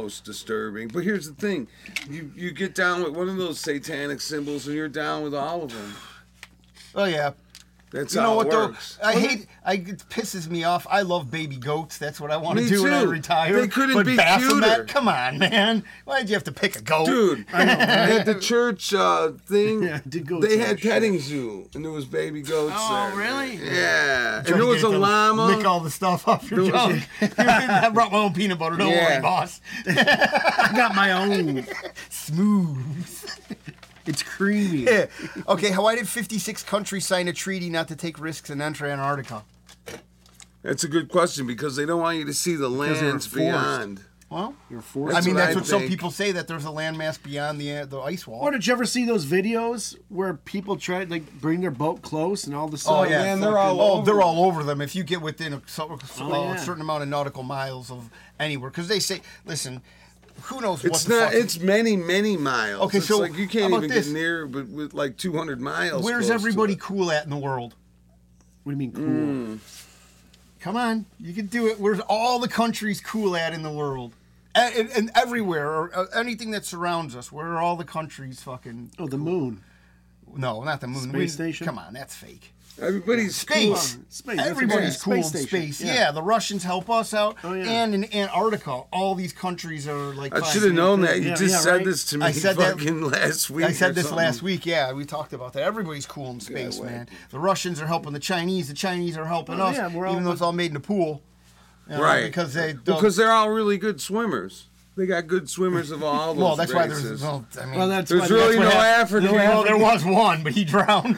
most disturbing. But here's the thing: you you get down with one of those satanic symbols, and you're down with all of them. Oh yeah. That's You how know it what though? works. I hate. I it pisses me off. I love baby goats. That's what I want to Me do when I too. retire. They couldn't but be Baphomet, cuter. come on, man. Why'd you have to pick a goat? Dude, at the church uh, thing, Yeah, did go they to had that shit. petting zoo, and there was baby goats Oh, there. really? Yeah, and Trying there to was get a it to llama. Lick all the stuff off your There was- junk. I brought my own peanut butter. Don't Yeah. worry, boss. I got my own. Smooth. It's creamy. Yeah. Okay, why did fifty-six countries sign a treaty not to take risks and enter Antarctica? That's a good question because they don't want you to see the they're lands forced. beyond. Well, You're forced. I mean, what that's I what some think. people say, that there's a landmass beyond the uh, the ice wall. Or did you ever see those videos where people try to like bring their boat close and all the Oh stuff? yeah, man, they're all oh, over they're all over them. If you get within a, so, so- Oh, a yeah. certain amount of nautical miles of anywhere, because they say, listen, who knows what It's the not. fuck? It's many, many miles. Okay, it's so like you can't how about even this? get near, but with like two hundred miles. Where's close to everybody it. cool at in the world? What do you mean cool? Come on, you can do it. Where's all the countries cool at in the world? And, and, and everywhere, or uh, anything that surrounds us. Where are all the countries fucking? Oh, the moon. No, not the moon. Space We- station? Come on, that's fake. Everybody's Space. cool. Space. that's Everybody's right. cool in Space station. space. Yeah. the Russians help us out. Oh, yeah. And in Antarctica, all these countries are like. I fine. should have known that. You Yeah, just yeah, said right. this to me I said that- fucking last week. I said or this something. last week. Yeah, we talked about that. Everybody's cool in space, well. man. The Russians are helping the Chinese. The Chinese are helping Oh, us, yeah, we're all- even though it's all made in a pool. You know, Right. Because they. Well, because they're all really good swimmers. They got good swimmers of all those well, that's why races. there's. Well, I mean, Well, that's There's why really that's no what hap- African. well, there was one, but he drowned.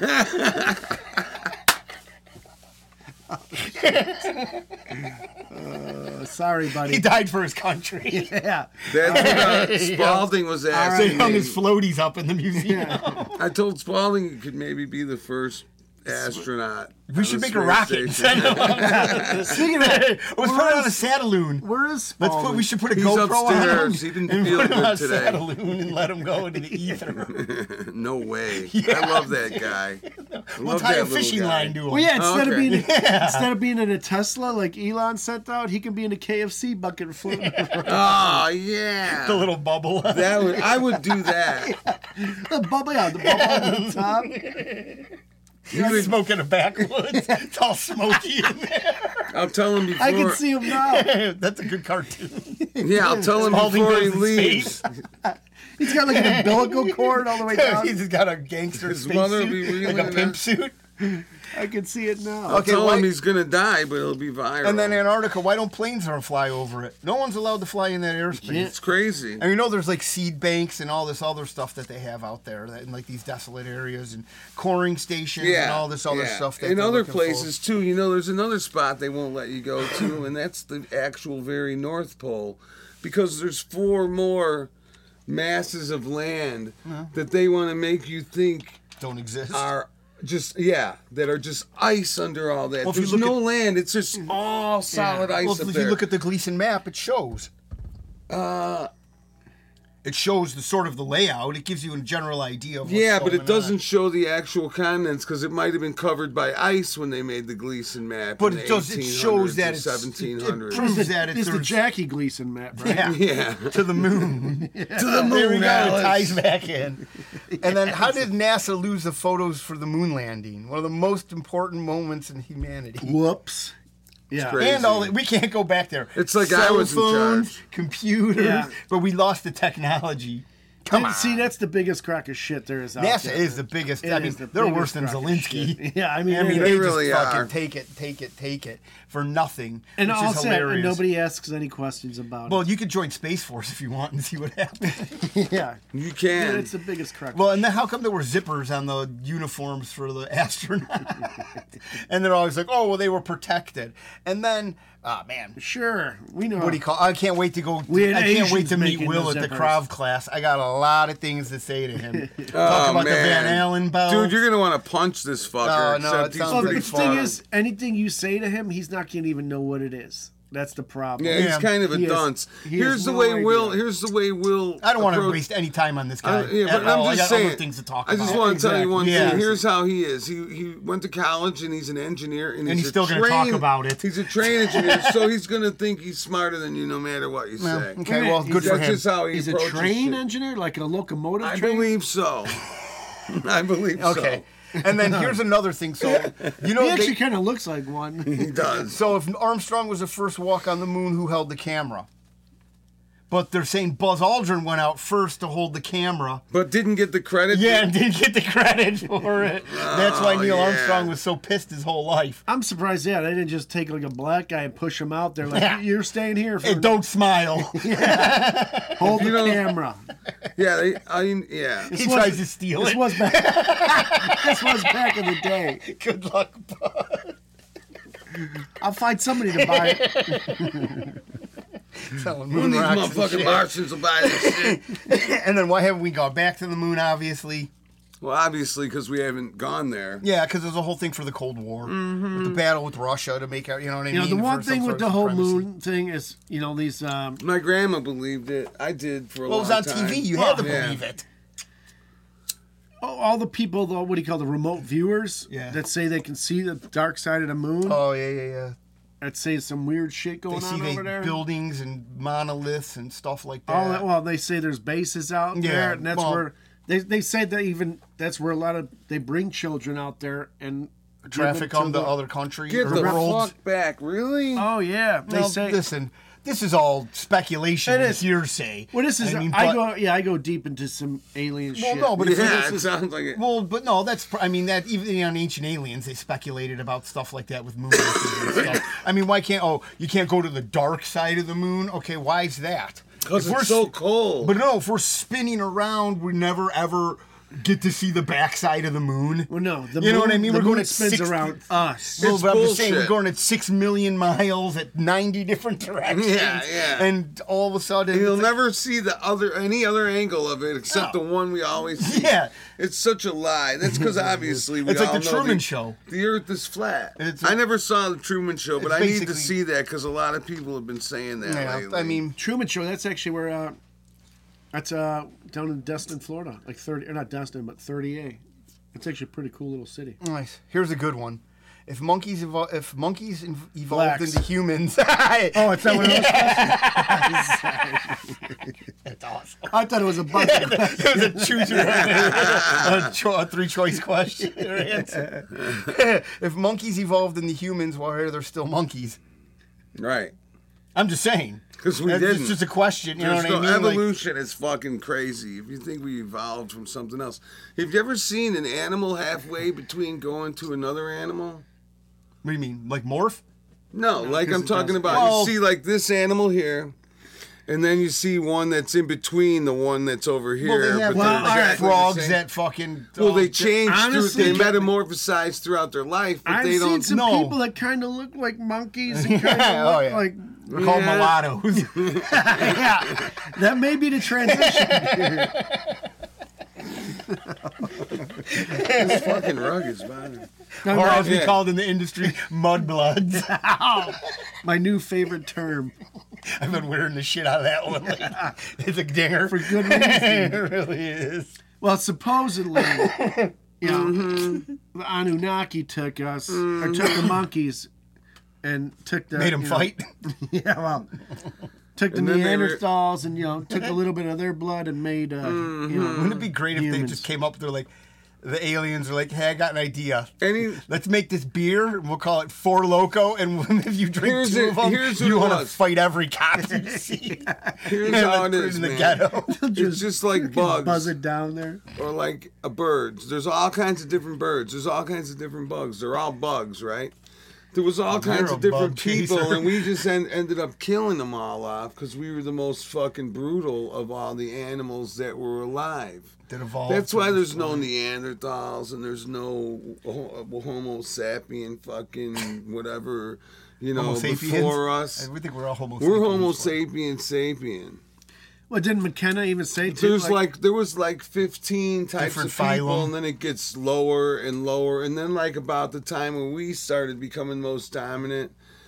Uh, sorry, he buddy. died for his country. Yeah. That's what uh, Spalding was They asking hung me. his floaties up in the museum. I told Spalding he could maybe be the first astronaut. We on should the make a space rocket and station. send him up. Speaking of that, let's put it on a Satelloon. Where is Let's put. Spalding? We should put a He's GoPro on him upstairs. He didn't and feel put him good on a today. Satelloon and let him go into the ether. No way. Yeah. I love that guy. I We'll love tie that a little fishing guy. line to him. Well, yeah. Instead of Okay. being Yeah. instead of being in a Tesla like Elon sent out, he can be in a K F C bucket floating. Oh yeah. The little bubble. That would I would do that. the bubble, yeah, the bubble on the top. You're smoking a backwoods. It's all smoky in there. I'll tell him before. I can see him now. That's a good cartoon. Yeah, I'll tell him Spalding before he goes to leaves. space. He's got like an umbilical cord all the way down. He's got a gangster His space mother will suit, be like reeling a it pimp out. suit. I can see it now. I'll Okay, tell why- him he's gonna die, but it'll be viral. And then Antarctica, why don't planes ever fly over it? No one's allowed to fly in that airspace. Yeah. it's crazy. And you know there's like seed banks and all this other stuff that they have out there that in like these desolate areas and coring stations and all this other yeah. stuff. That in they're other looking for. places too, you know, there's another spot they won't let you go to, and that's the actual very North Pole, because there's four more masses of land that they want to make you think Don't exist. are just yeah that are just ice under all that. Well, if you there's look no at- land; it's just all solid ice well, up if there. you look at the Gleason map, it shows. uh, It shows the sort of the layout. It gives you a general idea of what's yeah, but going it doesn't on. show the actual continents because it might have been covered by ice when they made the Gleason map. But in it the does. It shows that it's seventeen hundreds. It proves that it's It's the there's- Jackie Gleason map, right? Yeah. Yeah. To the moon. To the moon, There we go. It Alice. ties back in. And then, how did NASA lose the photos for the moon landing? One of the most important moments in humanity. Whoops. Yeah. crazy. And all that, we can't go back there. It's like I Cell was in phones, charge. computers, Yeah. but we lost the technology. Come And on. See, that's the biggest crock of shit there is out NASA there. is the biggest. It I mean, is the they're biggest worse than crock of Zelensky. shit. Yeah, I mean, I mean, it they, is. They really just fucking are. take it, take it, take it for nothing, and which all is said, hilarious. and nobody asks any questions about Well, you could join Space Force if you want and see what happens. it. Yeah. You Yeah, can. it's the biggest crock. Well, and then how come there were zippers on the uniforms for the astronauts? And they're always like, oh, well, they were protected. And then, ah, man, Sure, we know. what do you call? I can't wait to go. We had I can't wait Asians to meet making Will the at the zippers. Krav class. I got a lot of things to say to him. Talk Oh, about the man. Van Allen belt. Dude, you're gonna want to punch this fucker. Oh, no, except it he's sounds Well, pretty the fun. thing is, anything you say to him, he's not going to even know what it is. That's the problem. Yeah, he's Yeah. kind of a He is- dunce. he Here's has the no way idea. Will. Here's the way Will. I don't want to approach- waste any time on this guy. I, yeah, at but I'm all. I just got saying. other things to talk I just about. want to tell you one Exactly. thing. Yeah. Here's how he is. He he went to college and he's an engineer and, And he's he's a still gonna talk train- about it. He's a train engineer, so he's gonna think he's smarter than you no matter what you Well, say. okay, well, He's- good for That's him. just how he He's a approaches train shit. engineer, like a locomotive I train? believe so. I believe Okay. so. And then here's another thing. So you know, He they- actually kind of looks like one. He does. so if Armstrong was the first walk on the moon, who held the camera? But they're saying Buzz Aldrin went out first to hold the camera. But didn't get the credit. Yeah, and didn't get the credit for it. That's why Oh, Neil yeah. Armstrong was so pissed his whole life. I'm surprised, yeah, they didn't just take like a black guy and push him out there. Like, Yeah. you're staying here for And don't smile. hold the You know- camera. Yeah. They, I mean, yeah. He was- tries to steal This it. was back. This was back in the day. Good luck, Buzz. I'll find somebody to buy it. Selling One moon of these rocks and motherfucking shit. Martians will buy this shit. And then why haven't we gone back to the moon, obviously? Well, obviously, because we haven't gone there. Yeah, because there's a whole thing for the Cold War. With the battle with Russia to make out, you know what I You know, mean? the one for some thing sort with of the whole supremacy. moon thing is, you know, these um, My grandma believed it. I did for a Well, it long was on time. T V. You Well, had to yeah. believe it. all all the people, the, what do you call the remote viewers Yeah. that say they can see the dark side of the moon. Oh, yeah, yeah, yeah. That say some weird shit They going see on the over there. buildings and monoliths and stuff like that. All that, well, they say there's bases out Yeah, there, and that's well- where they they say that even that's where a lot of they bring children out there and give Traffic them them to to the- other countries Get or the worlds. fuck back, really? Oh yeah, they Well, say. listen, this is all speculation It and is. hearsay. Well, this is I I, mean, but- go yeah I go deep into some alien Well, shit. no, but if yeah, this it is, sounds like it. well, but no, that's pr- I mean that even on Ancient Aliens they speculated about stuff like that with moon bases and stuff. I mean, why can't oh you can't go to the dark side of the moon? Okay, why is that? Because If we're it's so s- cold. But no, if we're spinning around, we never ever get to see the backside of the moon. well, no, the You know moon, what I mean? The We're moon going at spins six- around us. Well, It's but I'm just saying we're bullshit. going at six million miles at ninety different directions. Yeah, yeah. And all of a sudden, You'll it's like- never see the other any other angle of it except No. the one we always see. Yeah. It's such a lie. That's because obviously we It's like all the know Truman the, Show. The Earth is flat. It's- I never saw the Truman Show, but it's I need to basically- see that because a lot of people have been saying that yeah, lately. I mean, Truman Show. That's actually where uh, that's uh down in Destin, Florida, like thirty or not Destin, but thirty A. It's actually a pretty cool little city. nice. Here's a good one. If monkeys evol- if monkeys ev- evolved Blacks. into humans, Oh, it's that one. that's awesome. I thought it was a bunch. of It was a choose your own a, cho- a three choice question or answer. If monkeys evolved into humans, why are there still monkeys? right. I'm just saying. 'Cause we It's didn't. just a question. You know There's what no, I mean? Like- evolution is fucking crazy. If you think we evolved from something else, have you ever seen an animal halfway between going to another animal? what do you mean? Like morph? No, like 'cause I'm it talking does- about. Well- you see, like this animal here, and then you see one that's in between the one that's over here. Well, they have but well, they're all right. exactly the frogs same. that fucking. Well, they oh, change. honestly, through, they metamorphosize throughout their life, but I've they seen don't. some No. people that kind of look like monkeys and kind of Yeah, look oh, yeah. like. They're called Yeah. mulattoes. Yeah, that may be the transition. This fucking rug is bothering. No, or no, as we yeah. called in the industry, mudbloods. my new favorite term. I've been wearing the shit out of that one. lately. It's a dinger. For good reason. It really is. Well, supposedly, you know, the Anunnaki took us, or took the monkeys, and took the Made them you know, fight. Yeah, well, took the And then they were- Neanderthals and you know took a little bit of their blood and made uh, you know. Wouldn't it be great if they humans. just came up, they're like, the aliens are like, hey, I got an idea. Any Let's make this beer, and we'll call it Four Loco, and if you drink Here's two it- of them, here's what you it want to was. fight every cop you see. here's And how let's it put is, in the man. ghetto. It's just like Buzz bugs it down there. or like a birds. There's all kinds of different birds. There's all kinds of different bugs. They're all bugs, right? There was all You're kinds a of different bug people, chaser. and we just en- ended up killing them all off because we were the most fucking brutal of all the animals that were alive. That evolved That's from why this there's no one. Neanderthals and there's no ho- Homo sapien fucking whatever, you know, Homo sapiens? before us. We think we're all Homo We're sapiens. Homo sapien sapien. Well, didn't McKenna even say too? There's like, there was like fifteen types Different of people, phylum. and then it gets lower and lower, and then like about the time when we started becoming most dominant,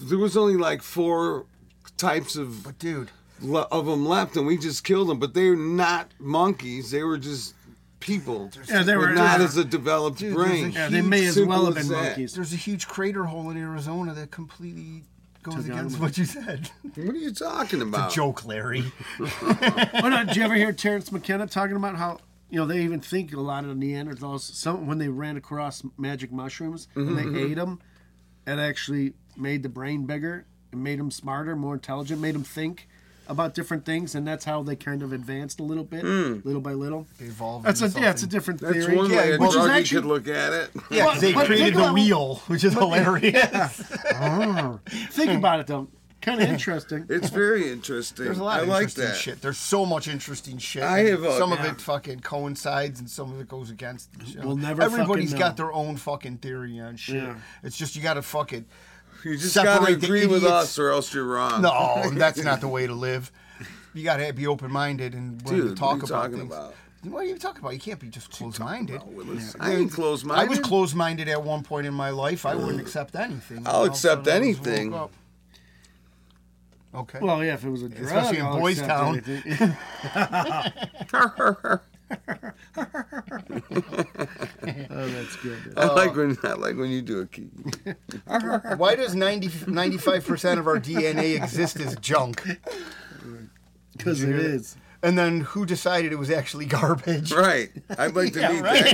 there was only like four types of But dude, le- of them left, and we just killed them. But they're not monkeys; they were just people. Yeah, they But were not uh, as a developed Dude, there's brain. a Yeah, they may as Simple well have as been that. monkeys. there's a huge crater hole in Arizona that completely goes Took against out what you said. What are you talking about? Joke, Larry. Oh, no, did you ever hear Terrence McKenna talking about how, you know, they even think a lot of Neanderthals, some when they ran across magic mushrooms and they ate them, it actually made the brain bigger and made them smarter, more intelligent, made them think about different things, and that's how they kind of advanced a little bit, little by little. They evolved. That's a into yeah, it's a something. different That's theory. one Yeah, way a which is druggie actually- could look at it. Yeah, 'cause they But created think the about- wheel, which is hilarious. Think about it though, kind of interesting. It's very interesting. There's a lot I of like interesting that. shit. There's so much interesting shit. I have a- some of yeah. it fucking coincides and some of it goes against. each other. We'll never Everybody's fucking got know. their own fucking theory on shit. Yeah. It's just you got to fucking You just gotta separate the agree with idiots. us, or else you're wrong. No, that's not the way to live. You got to be open minded and willing Dude, to talk what are you about talking things. about? What are you talking about? You can't be just closed minded. No, Willis, I ain't closed minded. I was closed minded at one point in my life. I wouldn't accept anything. I'll All of a accept sudden I just anything. woke up. Okay. Well, yeah, if it was a drug, Especially in I'll Boys accept Town. anything. Oh, that's good. I like when I like when you do a key. Why does ninety, ninety-five percent of our D N A exist as junk? Because it is. And then who decided it was actually garbage? Right. I'd like to Yeah, meet right. that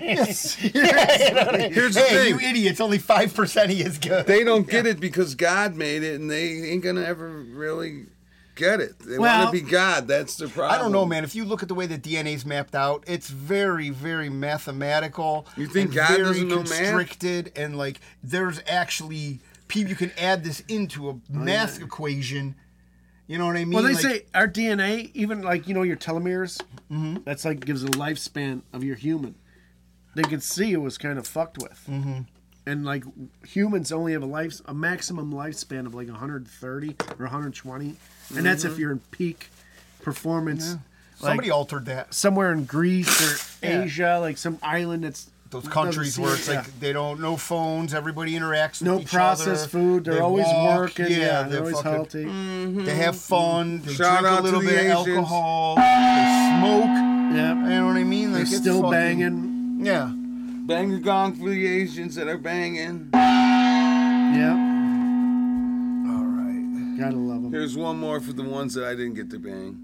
guy. Here's the Hey, you thing. idiots, only five percent of you is good. They don't get it because God made it, and they ain't gonna ever really get it. They Well- want to be God. That's the problem. I don't know, man. If you look at the way that D N A is mapped out, it's very, very mathematical. You think and God very doesn't know math? constricted, and like there's actually people you can add this into a math equation. You know what I mean? Well, they Like, say our D N A, even like, you know, your telomeres, that's like gives a lifespan of your human. They could see it was kind of fucked with. Mm-hmm. And like humans only have a life, a maximum lifespan of like one hundred thirty or one hundred twenty. And that's if you're in peak performance. Like somebody altered that. somewhere in Greece or Yeah. Asia, like some island that's Those countries doesn't where see- it's like yeah. they don't no phones, everybody interacts with no each processed other. food. They're They always walk, working. Yeah, they're, they always fucking- healthy. They have fun. They Shout drink out a little to the bit of Asians. alcohol. They smoke. Yeah, You know what I mean? they're Like it's still fucking- banging. Yeah. Bang the gong for the Asians that are banging. Yeah, All right. gotta love them. Here's one more for the ones that I didn't get to bang.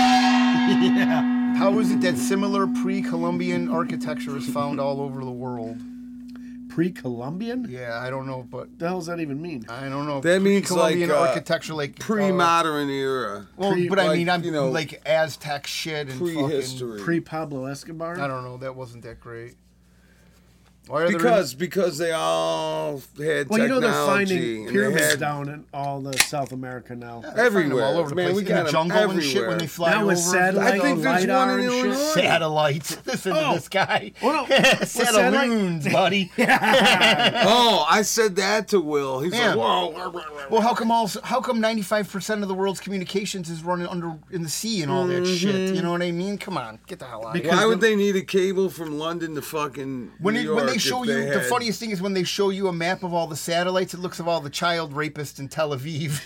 Yeah. How is it that similar pre-Columbian architecture is found all over the world? Pre-Columbian? Yeah, I don't know, but What the hell does that even mean? I don't know. That means Pre-Columbian like, uh, architecture, like uh, Pre-modern era. well, pre- but I like, mean, I'm you know, like Aztec shit and fucking. Prehistory. Pre-Pablo Escobar? I don't know. That wasn't that great. Why are there Because because they all had Well, you know they're technology finding and they pyramids had down in all the South America now. They find them everywhere. all over the Man, place. we in got the 'em jungle and shit everywhere. when they fly Now over. with satellite I think there's lidar one in and shit. Illinois. Satellites. Listen Oh. to this guy. Well, no. What's Satelloons, buddy. Oh, I said that to Will. He's Yeah. like, whoa. Well, how come all? How come ninety-five percent of the world's communications is running under in the sea and all that Mm-hmm. shit? You know what I mean? Come on, get the hell out of here. Because- Why would they need a cable from London to fucking When, New it, York when they if show they you, the had- funniest thing is when they show you a map of all the satellites, it looks of all the child rapists in Tel Aviv.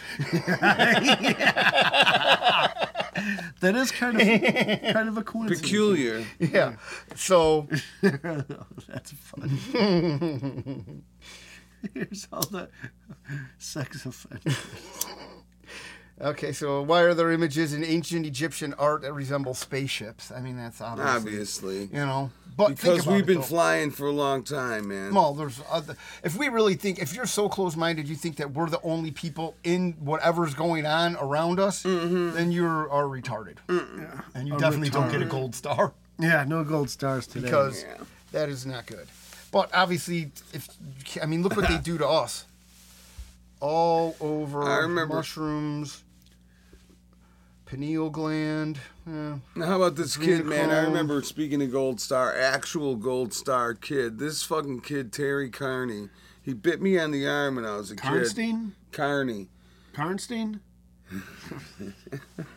That is kind of kind of a coincidence. peculiar. Yeah. So That's funny. Here's all the sex offenders. okay, so why are there images in ancient Egyptian art that resemble spaceships? I mean, that's obviously, Obviously. you know. But think Because about we've it, been though. flying for a long time, man. Well, there's other, if we really think, if you're so close-minded, you think that we're the only people in whatever's going on around us, Mm-hmm. then you are retarded, Mm. and you A definitely don't get a retard. gold star Yeah, no gold stars today. because Yeah. that is not good. But obviously, if I mean, look what they do to us. All over I remember- mushrooms, pineal gland. Yeah. Now, how about this kid, man? I Adrenochrome. remember speaking of Gold Star, actual Gold Star kid. This fucking kid, Terry Carney. He bit me on the arm when I was a kid. Karnstein? Carney. Karnstein?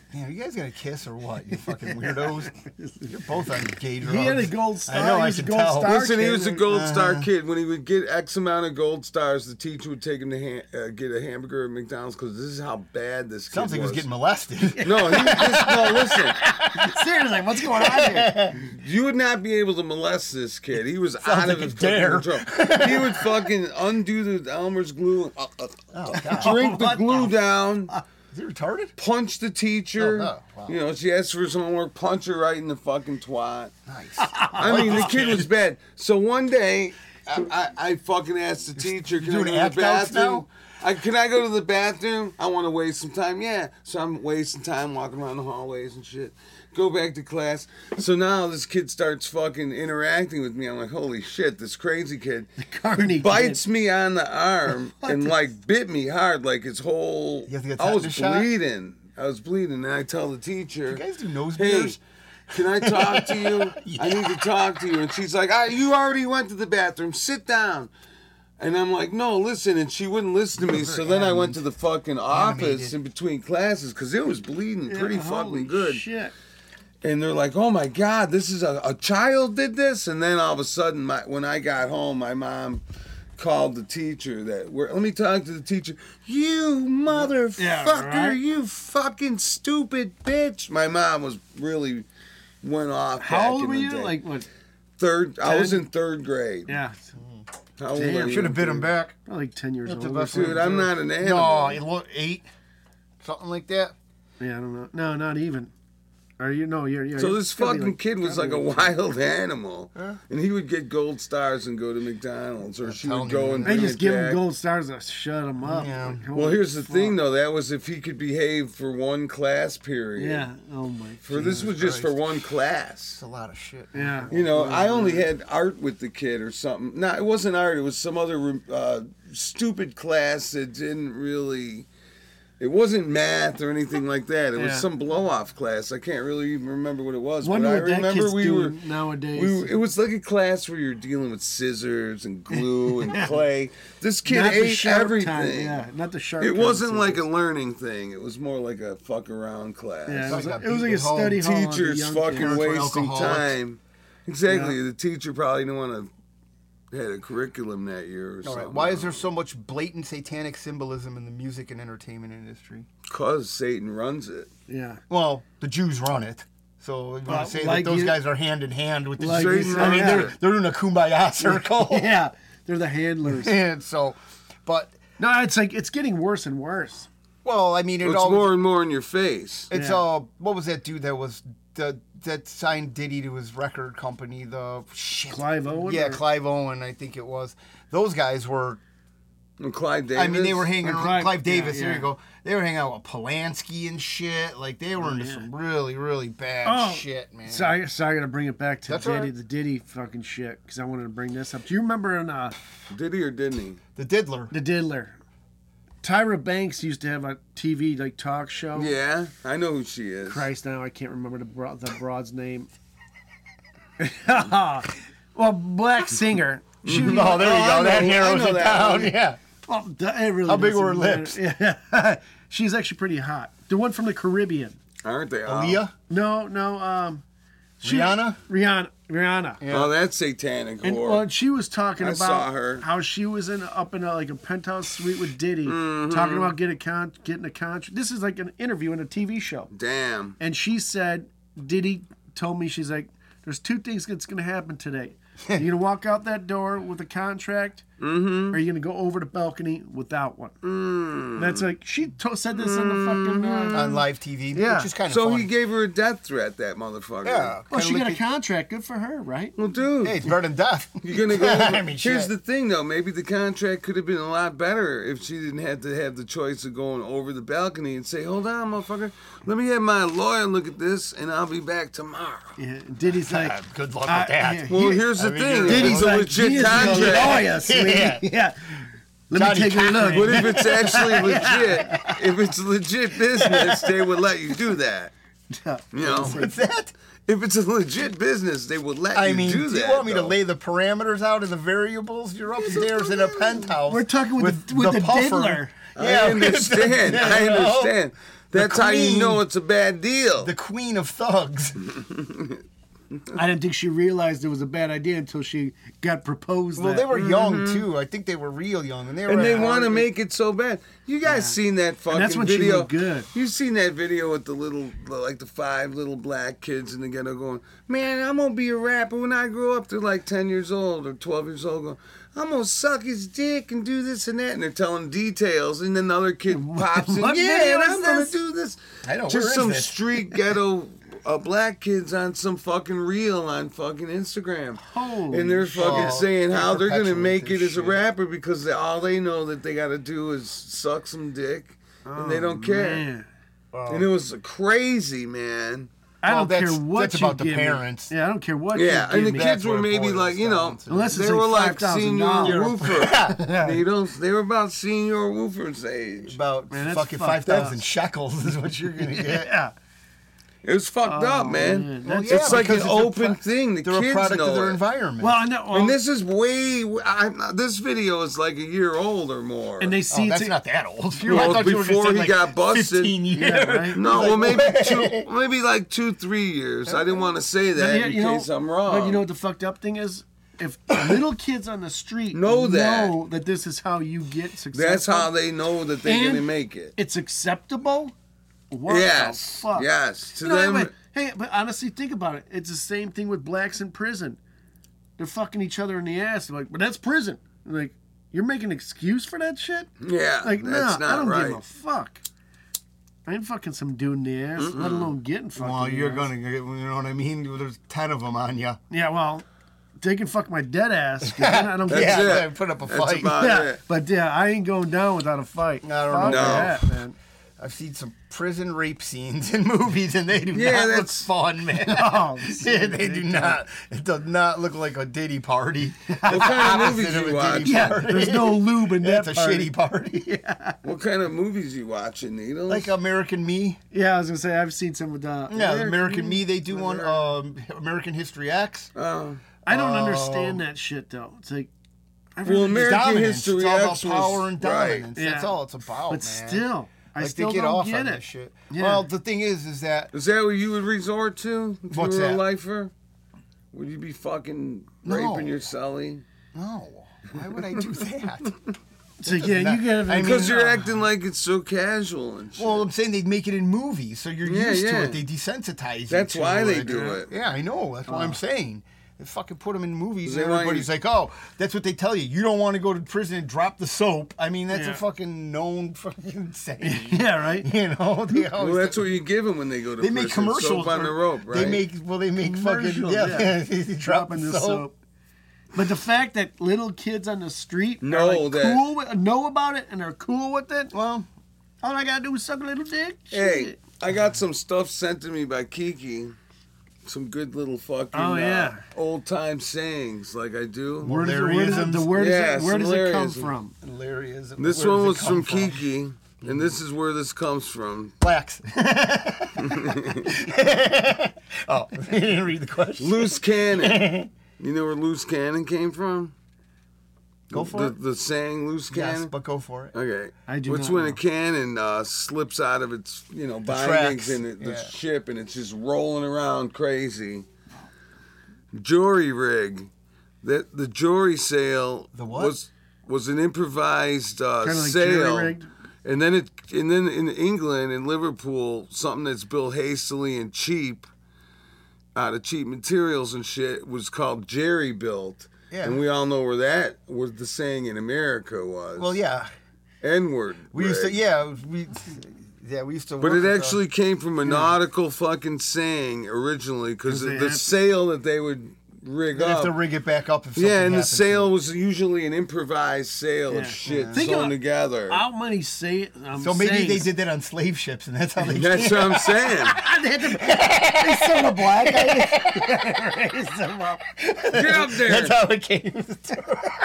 Yeah, you guys gonna kiss or what? You fucking weirdos. You're both on gay drugs. He had a gold star. I know. He I was a can gold tell. star. Listen, he kid. was a gold star kid. When he would get X amount of gold stars, the teacher would take him to ha- uh, get a hamburger at McDonald's because this is how bad this kid Sounds like he was was. getting molested. No, he, this, no, listen. Seriously, what's going on here? You would not be able to molest this kid. He was out like of a his dare. fucking control. He would fucking undo the Elmer's glue, and, uh, uh, Oh, God. drink the What glue the down, Is he retarded? punch the teacher. Oh, no. Wow. You know, she asked for his homework, punch her right in the fucking twat. Nice. I mean, the kid was bad. So one day, I, I, I fucking asked the teacher, can I doing go to act the outs bathroom? now? I, can I go to the bathroom? I want to waste some time. Yeah. So I'm wasting time walking around the hallways and shit. Go back to class. So now this kid starts fucking interacting with me. I'm like, holy shit, this crazy kid. Carney Bites me on the arm and like bit me hard, like his whole. You have to get I was tetanus shot? bleeding. I was bleeding, and I tell the teacher, You guys do nose "Hey, beers? can I talk to you? I need to talk to you." And she's like, ah, "You already went to the bathroom. Sit down." And I'm like, "No, listen." And she wouldn't listen to me. So then I went to the fucking office Animated. in between classes because it was bleeding pretty Yeah, holy fucking good. Shit. And they're like, "Oh my God, this is a, a child did this." And then all of a sudden, my, when I got home, my mom called the teacher. That we're, let me talk to the teacher. You motherfucker! Yeah, right? You fucking stupid bitch! My mom was really went off. back How old in were the you? day. Like what? third. I was ten? in third grade. Yeah, How old Damn. are you? Should have bit him back. probably like ten years That's old. the or best something. Dude, I'm not an animal. No, he looked eight. Something like that. Yeah, I don't know. No, not even. Are you? No, you're. you're So this it's gotta be fucking like- kid was like gotta a be wild animal, and he would get gold stars and go to McDonald's, or she telling would go you, and They bring just it give him back. gold stars to shut him up. Yeah. Like, Well, holy here's the fuck. thing, though. That was if he could behave for one class period. Yeah. Oh my. For this was just for one class. It's a lot of shit. Yeah. You know, I only had art with the kid or something. No, it wasn't art. It was some other uh, stupid class that didn't really. It wasn't math or anything like that. It was Yeah. some blow-off class. I can't really even remember what it was. Wonder but I what that remember kid's we were. doing nowadays. We, it was like a class where you're dealing with scissors and glue and clay. This kid Not the ate sharp everything. Kind, yeah, not the sharp. It kind wasn't of like a scissors. learning thing. It was more like a fuck around class. Yeah, it was, Got it was like a beaten at home. study hall. on the Teachers young fucking kids. were wasting alcoholics. time. Exactly. Yeah. The teacher probably didn't want to had a curriculum that year or All something. right. Why is there so much blatant satanic symbolism in the music and entertainment industry? Because Satan runs it. Yeah. Well, the Jews run it. So you Well, want to say like that those you- guys are hand in hand with the Like Jews? you I mean, said, they're, yeah. they're in a kumbaya circle. Yeah, they're the handlers. And so, but, No, it's like it's getting worse and worse. well, I mean, it It's all. more and more in your face. It's Yeah. uh, what was that dude that was the that signed Diddy to his record company? The shit. Clive Owen. Yeah, or- Clive Owen, I think it was. Those guys were. And Clyde Davis. I mean, they were hanging Or around. Clive- Clive yeah, Davis. There yeah. you go. They were hanging out with Polanski and shit. Like they were into yeah. some really, really bad Oh, shit, man. So I, so I got to bring it back to That's Diddy, all right. the Diddy fucking shit, because I wanted to bring this up. Do you remember in uh, Did he or didn't he? The Diddler. the Diddler? Tyra Banks used to have a T V like talk show. Yeah, I know who she is. Christ, now I can't remember the bro- the broad's name. Well, black singer. She, Oh, there you Oh, go. I That know- I narrows know it that down. one. Yeah. well, d- it really How big doesn't were her matter. Yeah. She's actually pretty hot. The one from the Caribbean. Aren't they all? Aaliyah? No, no. Um, she- Rihanna? Rihanna. Rihanna. Yeah. Oh, that's satanic And whore. well, she was talking I about saw her. how she was in up in a, like a penthouse suite with Diddy, Mm-hmm. talking about getting a con- getting a contract. This is like an interview in a T V show, Damn. and she said Diddy told me, she's like, "There's two things that's gonna happen today. You're gonna walk out that door with a contract, Mm-hmm. or you're gonna go over the balcony without one." Mm. That's like she to- said this on the fucking. Uh, On live T V. Yeah. Which is kind of So funny. he gave her a death threat, that motherfucker. Yeah. well, she kinda got a like contract. Good for her, right? Well, dude. Hey, it's better than death. You're gonna go. Over. I mean, Here's shit. the thing, though. Maybe the contract could have been a lot better if she didn't have to have the choice of going over the balcony and say, "Hold on, motherfucker. Let me have my lawyer look at this, and I'll be back tomorrow." Yeah. Diddy's like, Ah, good luck I- with that. yeah. Well, here's the I mean, thing. you're- If Diddy's it's a like, legit he is the contract. lawyer, sweetie. Yeah. Yeah. Let Johnny me take a look. But if it's actually legit, if it's legit business, they would let you do that. You know, What's that? If it's a legit business, they would let I you mean, do do that. you want me to though. lay the parameters out and the variables? You're upstairs in a penthouse. We're talking with the- with the puffer. diddler. Yeah, I understand. I you know? understand. That's how you queen. know it's a bad deal. The queen of thugs. I didn't think she realized it was a bad idea until she got proposed. Well, that. they were young too. I think they were real young, and they were. and they at want to Harvard. make it so bad. You guys seen that fucking that's when she video? looked good. You've seen that video with the little, like the five little black kids in the ghetto going, "Man, I'm gonna be a rapper when I grow up." They're like ten years old or twelve years old, going, "I'm gonna suck his dick and do this and that," and they're telling details. And then another kid pops in, What "Yeah, video and is I'm gonna this?" do this." I know, where Just is some this? street ghetto. Uh, black kids on some fucking reel on fucking Instagram, Holy and they're fucking shit. saying how They they're gonna perpetuate make it this as a shit. rapper because they, all they know that they gotta do is suck some dick, and they don't care. Man. And it was crazy, man. I Well, don't care that's- what that's you about the give me. parents. Yeah, I don't care what. Yeah, you and the give me. kids That's were where it maybe boils like, you know, down to. Unless it's they were like like five thousand senior dollars. woofer. They don't. They were about senior woofers age. About Man, that's fucking fucked five thousand up. shekels is what you're gonna get. Yeah. It was fucked up, man. man, Well, that's- yeah, it's like an because it's a open pro- thing. The They're kids a product know of their it. environment. Well, I know. Well, And this is way. I, this video is like a year old or more. and they oh, see that's it's not that old. You Well, I thought you were gonna before say, he like, got busted. fifteen years. Yeah, right? No, well, Like, maybe wait. two, maybe like two, three years. I didn't want to say that Yeah, in you know- case I'm wrong. But you know what the fucked up thing is? If little kids on the street Know that. know that this is how you get successful, That's how they know that they're And gonna make it. it's acceptable. What Yes, the fuck? yes. To You know, them, but, hey, but honestly, think about it. It's the same thing with blacks in prison. They're fucking each other in the ass. They're like, but that's prison. Like, you're making an excuse for that shit? yeah, Like, that's nah, not I don't right. give a fuck. I ain't fucking some dude in the ass, let alone getting fucking. Well, in the you're ass. gonna get. You know what I mean? There's ten of them on you. Yeah, well, they can fuck my dead ass. 'Cause then I don't That's get yeah, it. put up a That's fight. about Yeah, it. but yeah, I ain't going down without a fight. I don't Fuck know. No. that, man. I've seen some prison rape scenes in movies, and they do Yeah, not look that's- fun, man. Oh, Yeah, they do not. It does not look like a Diddy party. What kind of Opposite movies of a you Diddy watch? Yeah, party. there's no lube in that That's a party. shitty party. What kind of movies you watching, Needles? Like American Me. Yeah, I was gonna say I've seen some of the. Yeah, American Me. They do one. Um, American History X. Oh. I don't understand that shit though. It's like, I Well, really, American Dominance. History It's all about X was- power and right. dominance. That's Yeah. all it's about, but man. still, I like still they get don't off get on it. this shit. Yeah. Well, the thing is, is that Is that what you would resort to if What's you were that? a lifer? Would you be fucking No. raping your celly? no. Why would I do that? It's like, yeah, not- you get. I mean, Because you're uh, acting like it's so casual and shit. Well, I'm saying they'd make it in movies, so you're Yeah, used yeah. to it. They desensitize you. That's to why they it. do it. Yeah, I know. That's what I'm saying. They fucking put them in movies, They and want everybody's you- like, "Oh, that's what they tell you. You don't want to go to prison and drop the soap." I mean, that's Yeah. a fucking known fucking saying. Yeah, right. You know, they always well, that's what you give them when they go to they prison. make commercials Soap on the or- rope, right? They make well, they make fucking Commercials, yeah, yeah. they drop Dropping the the soap. soap. But the fact that little kids on the street Know are like that- cool with, know about it and are cool with it, Well, all I gotta do is suck a little dick. Hey, Shit. I got some stuff sent to me by Kiki. Some good little fucking Oh, yeah. uh, old time sayings like I do. Where does, it, where does, it, the, where does, Yeah, it, where does it come some from? hilarious. This Where one does was it come from Kiki, and this is where this comes from. Blacks. Oh, you didn't read the question. Loose cannon. You know where loose cannon came from? Go for the, it. The saying loose Yes, cannon? but go for it. Okay. I do It's not when know. a cannon uh, slips out of its, you know, tracks, bindings and it, the yeah. ship, and it's just rolling around crazy. Jury rig. That the jury sail The what? was was an improvised uh, Kinda like sail, jury-rigged? and then it and then in England in Liverpool, something that's built hastily and cheap, out of cheap materials and shit, was called jerry built. Yeah. And we all know where that was the saying in America was. Well, yeah, N-word. we used to. rig. Yeah, we. Yeah, we used to. But work it with, actually came from a nautical fucking saying originally, because 'Cause they the have- sail that they would rig They have up. to rig it back up if something yeah, and the happens to sail it. was usually an improvised sail Yeah. of shit Think sewn about together. How many say um, So maybe they sayings- did that on slave ships, and that's how they. That's what I'm saying. they had to, they sewed a black guy. Raised him up. Get up there. That's how it came.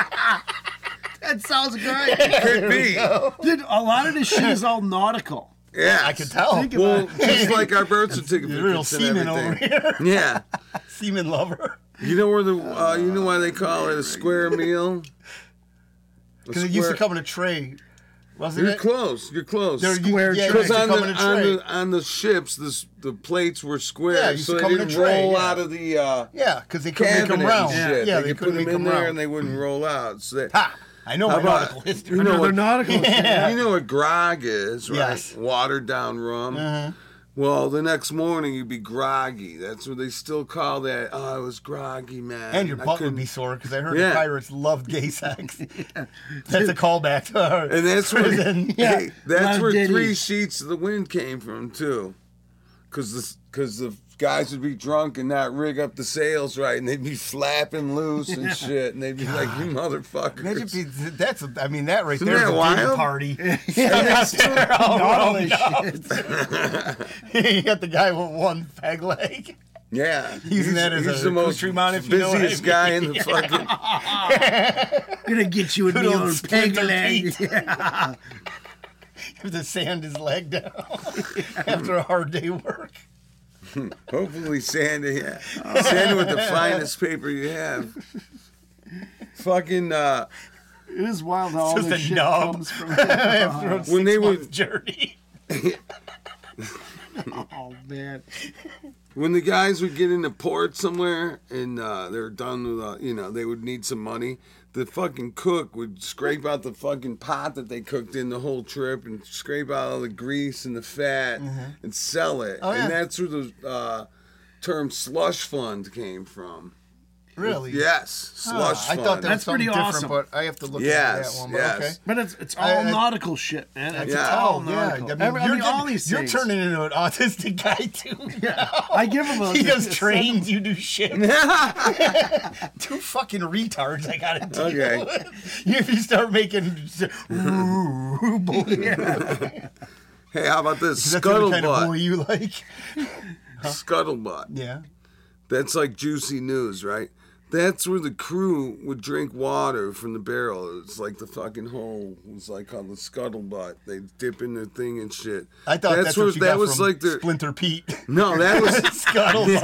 That sounds great. Could be. Dude, a lot of this shit is all nautical. Yeah, I can tell. Think Well, about just like our birth You're certificates a real and seaman over everything. here. Yeah. Seaman lover. You know where the uh, you know why they call it a square meal? A Because it used to square- come in a tray. Wasn't You're it? close. You're close. There, you- Square yeah, it tray. used Because to on come the, in a on tray. the on the ships, this, the plates were square, Yeah, it used so to they come in a didn't tray, roll yeah. out of the uh, Yeah, because they couldn't make cabinet them round. and shit. Yeah, they, they could put couldn't them make in them there round. and they wouldn't roll out. So they, Ha! I know How my about- nautical history. you know Another what- nautical shit. you know what grog is, right? Yes. Watered down rum. Uh-huh. Well, the next morning you'd be groggy. That's what they still call that. Oh, I was groggy, man. And your I butt would couldn't- be sore because I heard Yeah. the pirates loved gay sex. That's a callback to our And that's where, prison. Yeah. hey, that's Lot of where ditties. Three Sheets of the Wind came from too, because the because the guys would be drunk and not rig up the sails right, and they'd be flapping loose and shit, and they'd be like, "You motherfuckers!" Imagine if that's, a, I mean, that right Isn't there's that a wild? wild? Party. Yeah, Out there all gnarly rolled up. You got the guy with one peg leg. Yeah, Using he's, that as he's a the most accoutrement, if you know what I busiest mean. guy in the fucking. Gonna get you with Good me old on peg splinter leg. feet. Have to sand his leg down after a hard day work. Hopefully, Santa, yeah, Santa with the finest paper you have. Fucking uh, It is wild how all Just this a shit nub. comes from. After a When they six-month would- journey. Oh man. when the guys would get into port somewhere and uh, they're done with, uh, you know, they would need some money. The fucking cook would scrape out the fucking pot that they cooked in the whole trip and scrape out all the grease and the fat and sell it. Oh, yeah. And that's where the uh, term slush fund came from. Really? Yes, Huh, slush I fund. thought that That's was something pretty different, awesome. but I have to look Yes, into that one. But yes. okay. But it's it's all I- I- nautical shit, man. It's, Yeah. it's all Oh, yeah. nautical. I mean, Every- I you're, mean, all getting- these you're things. turning into an autistic guy, too. Yeah. I give him a. He does a- trains, you do shit. Two fucking retards I gotta deal Okay. with. If you start making ooh, boy. Hey, how about this? That's the kind of boy Scuttlebutt. you like. Scuttlebutt. Yeah. That's like juicy news, right? That's where the crew would drink water from the barrel. It's like the fucking hole was like on the scuttlebutt. They dip in their thing and shit. I thought that's, where what you that got was from like their Splinter Pete. no, that was Scuttlebutt.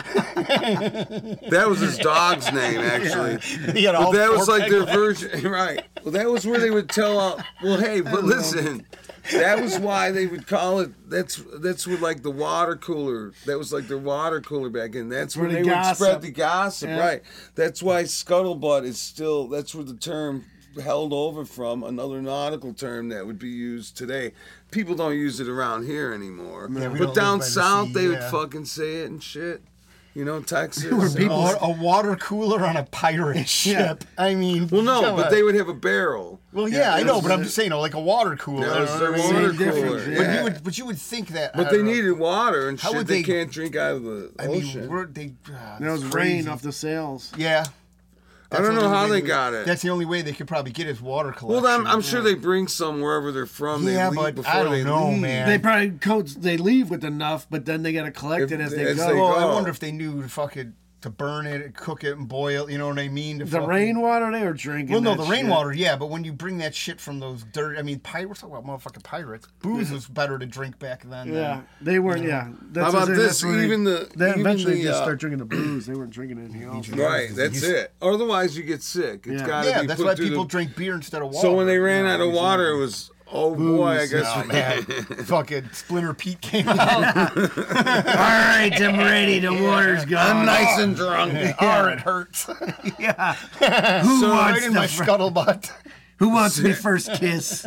yeah. That was his dog's name actually. He had But all that four was like peg their legs. version, right? Well, that was where they would tell out. Well, hey, but listen, that was why they would call it. That's that's what like the water cooler. That was like their water cooler back in. That's where Where they the would gossip. spread the gossip, Yeah. right? That's why scuttlebutt is still. That's where the term held over from another nautical term that would be used today. People don't use it around here anymore. Yeah, we but don't down live by the south, sea, they would yeah. fucking say it and shit. You know, Texas. Where so- people- A, a water cooler on a pirate ship. I mean, well, no, come but on. they would have a barrel. Well, yeah, I that know, was but I'm the- just saying, you know, like a water cooler. That was you know their what I mean? water Same difference, cooler. yeah. But Yeah. you would, but you would think that. I But they don't know. needed water and How shit. would They, they- can't drink out of the I ocean. mean, we're, they. Uh, There was it's rain crazy. off the sails. Yeah. I don't That's the know only how way they got it. That's the only way they could probably get his water collection. Well, I'm, I'm sure they bring some wherever they're from. They Yeah, leave but before I don't they know, leave. man. They probably coats. They leave with enough, but then they gotta collect If- it as they as go. they Well, I go. wonder if they knew to fucking to burn it, cook it, and boil. You know what I mean? To The fucking- rainwater they were drinking. Well, no, that the shit. rainwater, yeah, but when you bring that shit from those dirt, I mean, pirates, we're talking about motherfucking pirates. Booze was better to drink back then. Yeah, than- they weren't. Yeah. That's How about what I'm saying, this? that's where they- Even the- They even eventually the, just uh, start drinking the booze. They weren't drinking anything else. Right, that's it. Otherwise, you get sick. It's Yeah. got to Yeah, be that's put why through people the... drink beer instead of water. So when they ran Yeah, out of water, it was, oh boy, I Booze. guess. Oh, man. Fucking Splinter Pete came out. All right, I'm ready. The water's gone. I'm nice and drunk. Or it hurts. Yeah. Who So wants right in the my fir- scuttlebutt. Who wants me first kiss?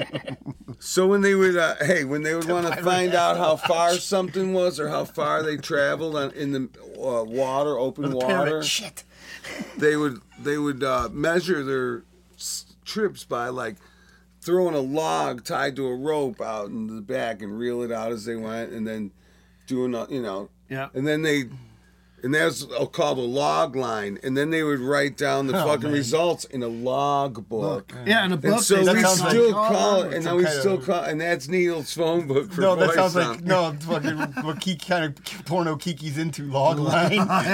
So when they would, uh, hey, when they would want to find out how far something was or how far they traveled on, in the uh, water, open The water, parrot shit. they would they would uh, measure their s- trips by like throwing a log tied to a rope out in the back and reel it out as they went, and then doing a, you know, Yeah. and then they. And that's called a log line. And then they would write down the Oh, fucking man. results in a log book. Yeah, in a book. And so they we sounds start like- still calling call them. it, and Some now we kind still of- call, and that's Neil's phone book for No, that voice sounds like sound. no. It's fucking what Kiki, kind of porno Kiki's into log line.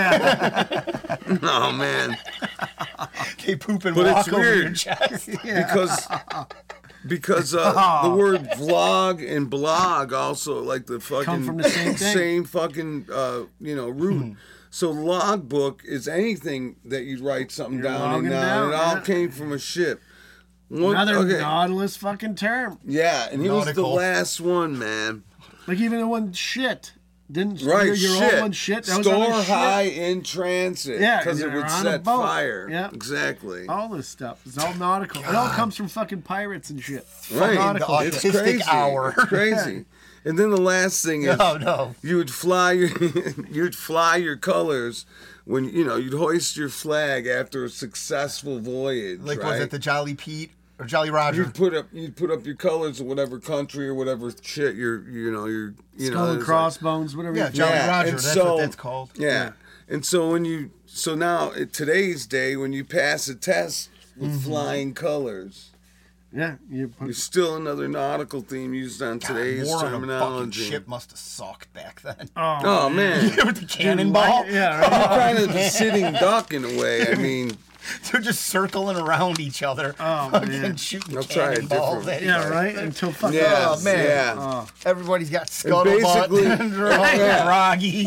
Oh man, They poop and But walk it's over your weird. chest. because because uh, the word vlog and blog also like the fucking Come from the same thing. same fucking uh, you know root. So logbook is anything that you write something You're down and logging down. It down, all yeah. came from a ship. One, Another okay. Nautilus fucking term. Yeah, and he was the Nautical. last one, man. Like even the one shit. Didn't Right, your, your shit. old one shit? That was Store on a ship. high in transit. Yeah, because it you're would on a set boat. fire. Yeah. Exactly. All this stuff. It's all nautical. It all comes from fucking pirates and shit. Right. Nautical The It's shit. autistic crazy. hour. It's crazy. And then the last thing is No, no. you would fly your you'd fly your colors when you know you'd hoist your flag after a successful voyage. Like, right? was it the Jolly Pete or Jolly Roger? You'd put up you'd put up your colors of whatever country or whatever shit you're you know you're you Skull know and it's crossbones, whatever. Yeah, you Jolly Yeah, Roger. and That's so- what that's called. Like, yeah. And so when you so now at today's day when you pass a test with Mm-hmm. flying colors. Yeah, you put, There's still another nautical theme used on today's War on a fucking terminology. ship must have sucked back then. Oh man, With the cannonball. Yeah, right. kind of a sitting duck in a way. I mean, They're just circling around each other. Oh, fucking man. shooting I'll try a cannonballs different- at each Yeah, other. right. Until fucking. yeah, Oh, man. yeah. Everybody's got basically- scuttlebutt. And they're all Yeah. groggy.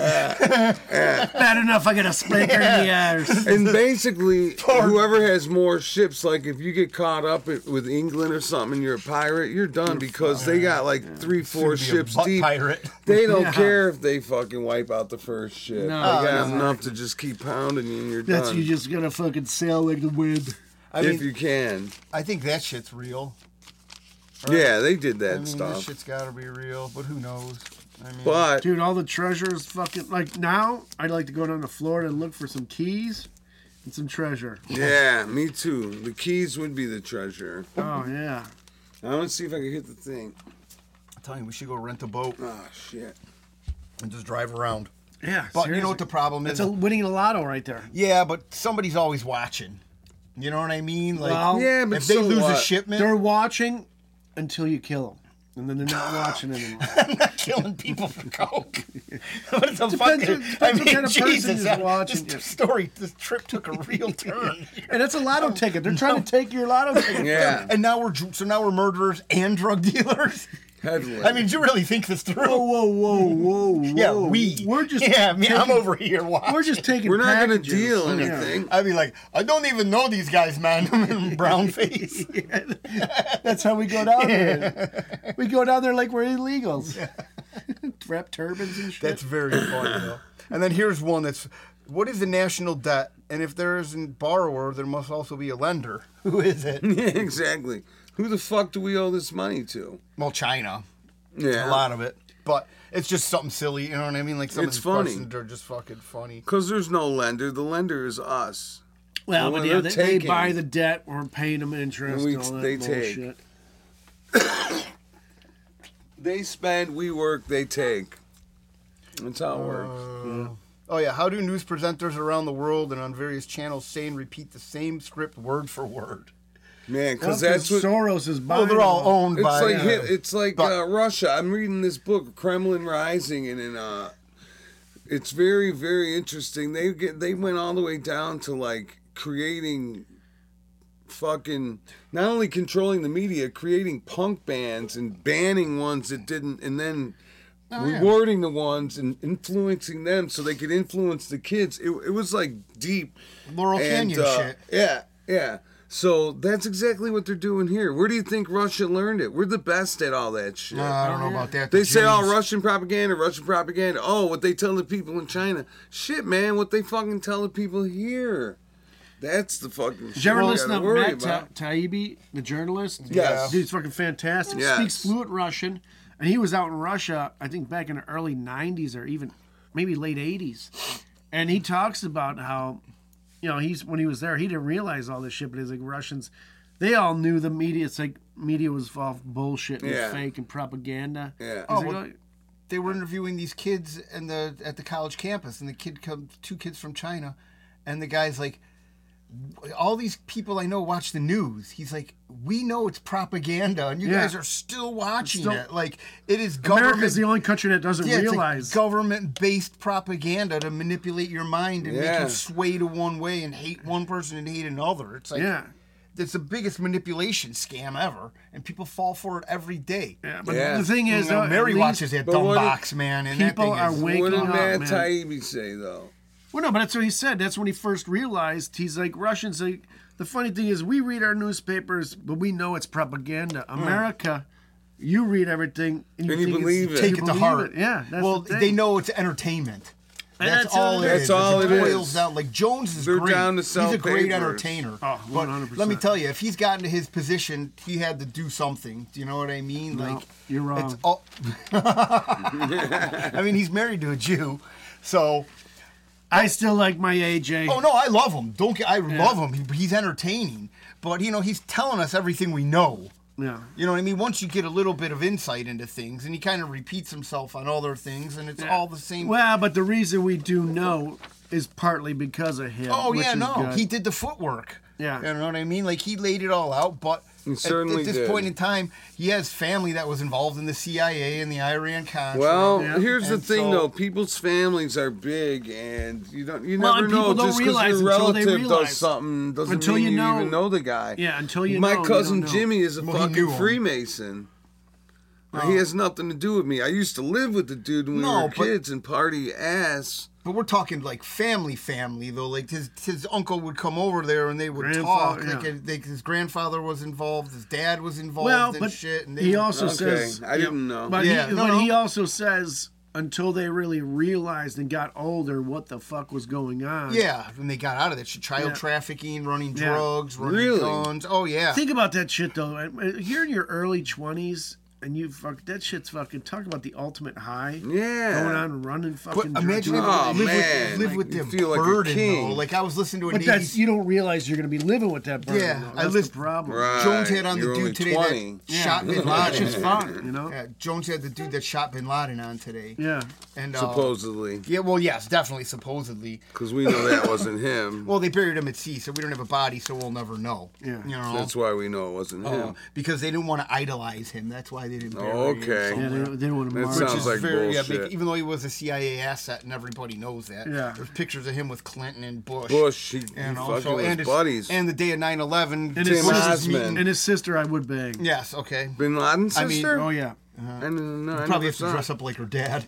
Bad enough I got a splinter in the arse. And basically, whoever has more ships, like if you get caught up i- with England or something, and you're a pirate, you're done because they got like three, four Soon to be a ships butt deep. pirate. They don't Yeah. care if they fucking wipe out the first ship. No, they got no. enough to just keep pounding you, and you're That's done. you just gonna fucking sail like the wind. I if mean, you can. I think that shit's real. Yeah, they did that I mean, stuff. this shit's got to be real, but who knows? I mean, But Dude, all the treasures fucking like now I'd like to go down to Florida and look for some keys and some treasure. yeah, me too. The keys would be the treasure. Oh yeah. I want to see if I can hit the thing. I'm telling you, we should go rent a boat Oh shit. and just drive around. Yeah. But you know what the problem is? It's a winning a lotto right there. Yeah, but somebody's always watching. You know what I mean? Like, Well, Yeah, but if they so lose a what? shipment, They're watching until you kill them. And then they're not watching anymore. I'm not killing people for coke. What is a Depends fucking? who- I depends what mean, kind of person Jesus, is that- watching this you. story, this trip took a real turn. And that's a lotto ticket. They're trying to take your lotto ticket. Yeah. And now we're dr- so now we're murderers and drug dealers. Headley. I mean, do you really think this through? Whoa, whoa, whoa, whoa, whoa. Yeah, we. We're just Yeah, I mean, I'm taking- over here watching. We're just taking we're not gonna packages. deal Yeah. anything. I'd be like, I don't even know these guys, man. Brown face. That's how we go down there. We go down there like we're illegals. Wrap turbans and shit. That's very funny, though. And then here's one that's, what is the national debt? And if there isn't a borrower, there must also be a lender. Who is it? Yeah, exactly. Who the fuck do we owe this money to? Well, China. Yeah. A lot of it. But it's just something silly, you know what I mean? Like some It's of these funny. questions are just fucking funny. Because there's no lender. The lender is us. well, Well, but yeah, they're they, they taking- buy the debt. We're paying them interest And we- and all that they take. bullshit. They spend, we work, they take. That's how it works. Oh, yeah. How do news presenters around the world and on various channels say and repeat the same script word for word? Man, Well, because that's what... Soros is buying. Well, they're all them owned It's by. like uh, hit, it's like but- uh, Russia. I'm reading this book, Kremlin Rising, and in, uh, it's very, very interesting. They get they went all the way down to like creating fucking not only controlling the media, creating punk bands and banning ones that didn't, and then Oh, yeah. rewarding the ones and influencing them so they could influence the kids. It, it was like deep. Laurel And, Canyon uh, shit. Yeah, yeah. So that's exactly what they're doing here. Where do you think Russia learned it? We're the best at all that shit. Uh, I don't know about that. they The say, oh, Jews- Russian propaganda, Russian propaganda. Oh, what they tell the people in China. Shit, man, what they fucking tell the people here. That's the fucking shit Did you ever we listen gotta to worry Matt about. Ta- Taibbi, the journalist? Yes. Dude's fucking fantastic. Yes. Speaks fluent Russian. And he was out in Russia, I think back in the early nineties or even maybe late eighties. And he talks about how, you know, he's when he was there, he didn't realize all this shit, but he's like, Russians, they all knew the media. It's like media was all bullshit and Yeah. fake and propaganda. Yeah. He's Oh, like, well, they were interviewing these kids in the at the college campus, and the kid comes, two kids from China, and the guy's like, all these people I know watch the news. He's like, we know it's propaganda, and you Yeah. guys are still watching Still- it. Like, it is government. America's the only country that doesn't yeah, it's like realize. government-based propaganda to manipulate your mind and make Yeah. you sway to one way and hate one person and hate another. It's like, yeah. it's the biggest manipulation scam ever, and people fall for it every day. Yeah, but Yeah. the thing is, You know, though, Mary at least- watches that But dumb what if box, man, and that people thing are is, waking What did up, Matt man. Taibbi say though? Well, no, but that's what he said. That's when he first realized. He's like, Russians, like, the funny thing is, we read our newspapers, but we know it's propaganda. America, you read everything, and you, And you think believe it's, it. take you it to believe heart. it. Yeah, that's well, the thing. they know it's entertainment. And That's, that's all all it it is. is. That's all it it boils is. down. Like Jones is They're great. down to sell He's a great papers. entertainer. Oh, but one hundred percent. let me tell you, if he's gotten to his position, he had to do something. Do you know what I mean? No, like you're wrong. It's all, I mean, he's married to a Jew, so. I still like my A J. Oh no, I love him. Don't get. I love him. He, he's entertaining, but you know, he's telling us everything we know. Yeah. You know what I mean? Once you get a little bit of insight into things, and he kind of repeats himself on other things, and it's all the same. Well, but the reason we do know is partly because of him. Oh which yeah, is no, good. he did the footwork. Yeah. You know what I mean? Like he laid it all out, but He at- certainly at, this did. point in time, he has family that was involved in the C I A and the Iran Contra. Well, Yeah. here's the And thing, so- though. People's families are big, and you don't. You Well, never and people know. don't Just because realize your until they relative does realize. something doesn't Until mean you you, know- even know the guy. Yeah, until you My know, you cousin don't know. Jimmy is a Well, he fucking knew him. Freemason. He has nothing to do with me. I used to live with the dude when we No, were but- kids and party ass. But we're talking like family, family though. Like his his uncle would come over there and they would Grandfather, talk. Like, yeah. it- like his grandfather was involved, his dad was involved Well, in but shit. And they he would- also Okay, says. I didn't know. But, Yeah, he, no, but no. he also says until they really realized and got older what the fuck was going on. yeah, when they got out of that shit, child Yeah. trafficking, running Yeah. drugs, running Really? guns. Oh yeah. Think about that shit though. You're in your early twenties and you fuck that shit's fucking talk about the ultimate high. Yeah. Going on and running fucking. But imagine drugs. if Oh, live with, man. live Like, with you the feel like a burden king. though. Like I was listening to a But Navy. that's you don't realize you're gonna be living with that burden. Yeah, though. I That's list- the problem. Right. Jones had on the You're dude only today twenty. that shot Bin That's Laden. just fun, you know. Yeah, Jones had the dude that shot Bin Laden on today. Yeah. And uh, Supposedly. Yeah, well, yes, definitely, supposedly. Because we know that wasn't him. Well, they buried him at sea, so we don't have a body, so we'll never know. Yeah. You know. That's why we know it wasn't Uh, him. because they didn't want to idolize him. That's why they didn't bury Oh, him. okay. Yeah, somewhere. they, they don't want to That mark. Which sounds is like very, yeah, bullshit. big, even though he was a C I A asset and everybody knows that. Yeah. There's pictures of him with Clinton and Bush. Bush, he, he And fucking also, was and his, buddies. and the day of nine eleven. And Tim his, Bush's Osmond. meeting- and his sister, I would bang. Yes, okay. Bin Laden's I mean, sister? Oh yeah. I didn't know. I Probably never have to saw dress it. up like her dad.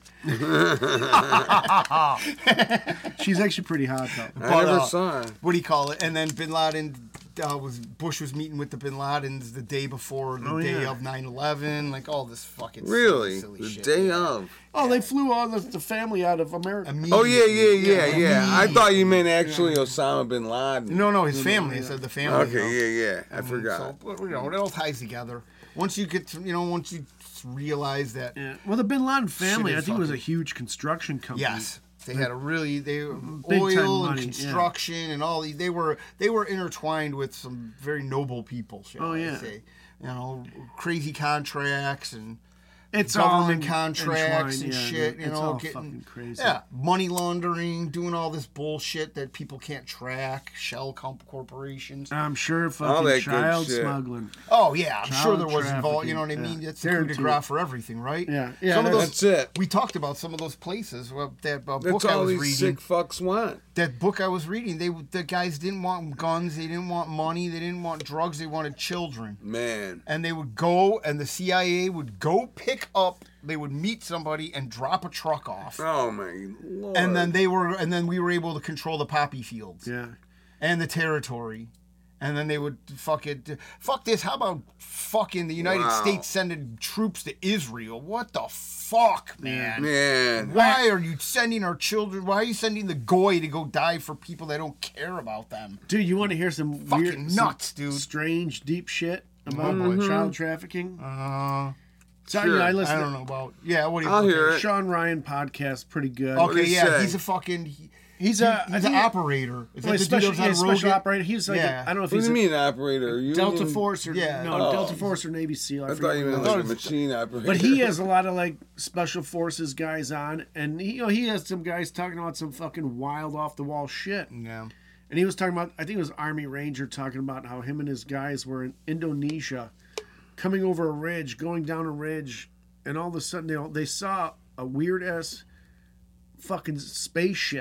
She's actually pretty hot though. I But, never uh, saw it. What do you call it? And then Bin Laden uh, was Bush was meeting with the Bin Ladens the day before the Oh, day yeah. of nine eleven, like all this fucking Really? silly, silly The shit. day of. Oh, they flew all the, the family out of America. Oh, yeah, yeah, yeah, Immediately. yeah. I thought you meant actually Osama bin Laden. No, no, his family. I said the family. though. Okay, yeah, yeah. I Um, forgot. So, but, you know, it all ties together. Once you get to, you know, once you realize that, Yeah. Well, the Bin Laden family, Shit I is think, was a fucking- huge construction company. yes, they had a really they Big oil time and money, yeah. construction and all. these- They were they were intertwined with some very noble people. Shall Oh, I yeah. say. You know, crazy contracts and It's all government en- contracts and entwined, yeah, shit. dude. You It's know, all getting fucking crazy. yeah, money laundering, doing all this bullshit that people can't track. Shell comp corporations. I'm sure All fucking that good child shit. smuggling. Oh yeah, I'm Child sure there was involved. You know what I trafficking, mean? yeah. That's the coup de Guaranteed. grace for everything, right? Yeah, yeah, Some of that's- those. That's it. We talked about some of those places. Well, that uh, That's book I all was these reading. sick fucks want. That book I was reading. They the guys didn't want guns. They didn't want money. They didn't want drugs. They wanted children. Man. And they would go, and the C I A would go pick up. They would meet somebody and drop a truck off. Oh, my Lord. And then they were, and then we were able to control the poppy fields Yeah. and the territory. And then they would fuck it. Fuck this. How about fucking the United Wow. States sending troops to Israel? What the fuck, man? Man. Why are you sending our children? Why are you sending the goy to go die for people that don't care about them? Dude, you want to hear some Fucking weird, some nuts, dude. strange, deep shit about boy. child trafficking? Uh, So, sure. yeah, I I listen don't know about. Yeah, what do you? I'll hear to it. Sean Ryan podcast, pretty good. do Okay, you yeah, say? he's a fucking. He, He's he- a I he's an think- operator. Is Well, that he's the dude special, that was yeah, on special Rogan? operator. He's like, Yeah. a, I don't know if What he's do you a mean, operator? Are you Delta mean- Force or Yeah. no Oh. Delta Force or Navy SEAL. I, I forget thought you what meant it like a was. machine operator. But he has a lot of like special forces guys on, and he, you know he has some guys talking about some fucking wild off the wall shit. Yeah. And he was talking about, I think it was Army Ranger talking about how him and his guys were in Indonesia, coming over a ridge, going down a ridge, and all of a sudden they they saw a weird ass fucking spaceship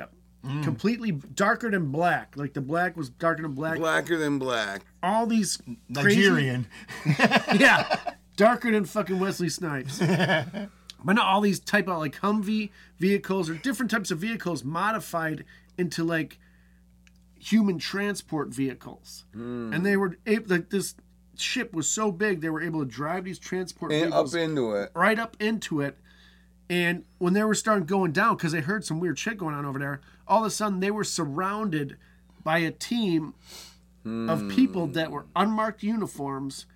completely darker than black. Like the black was darker than black. Blacker than black. All these crazy, Nigerian. yeah, darker than fucking Wesley Snipes. But not all these type of like Humvee vehicles or different types of vehicles modified into like human transport vehicles, Mm. and they were able. Like this ship was so big, they were able to drive these transport And vehicles up into it. right up into it. And when they were starting going down, because they heard some weird shit going on over there, all of a sudden they were surrounded by a team of people that were unmarked uniforms,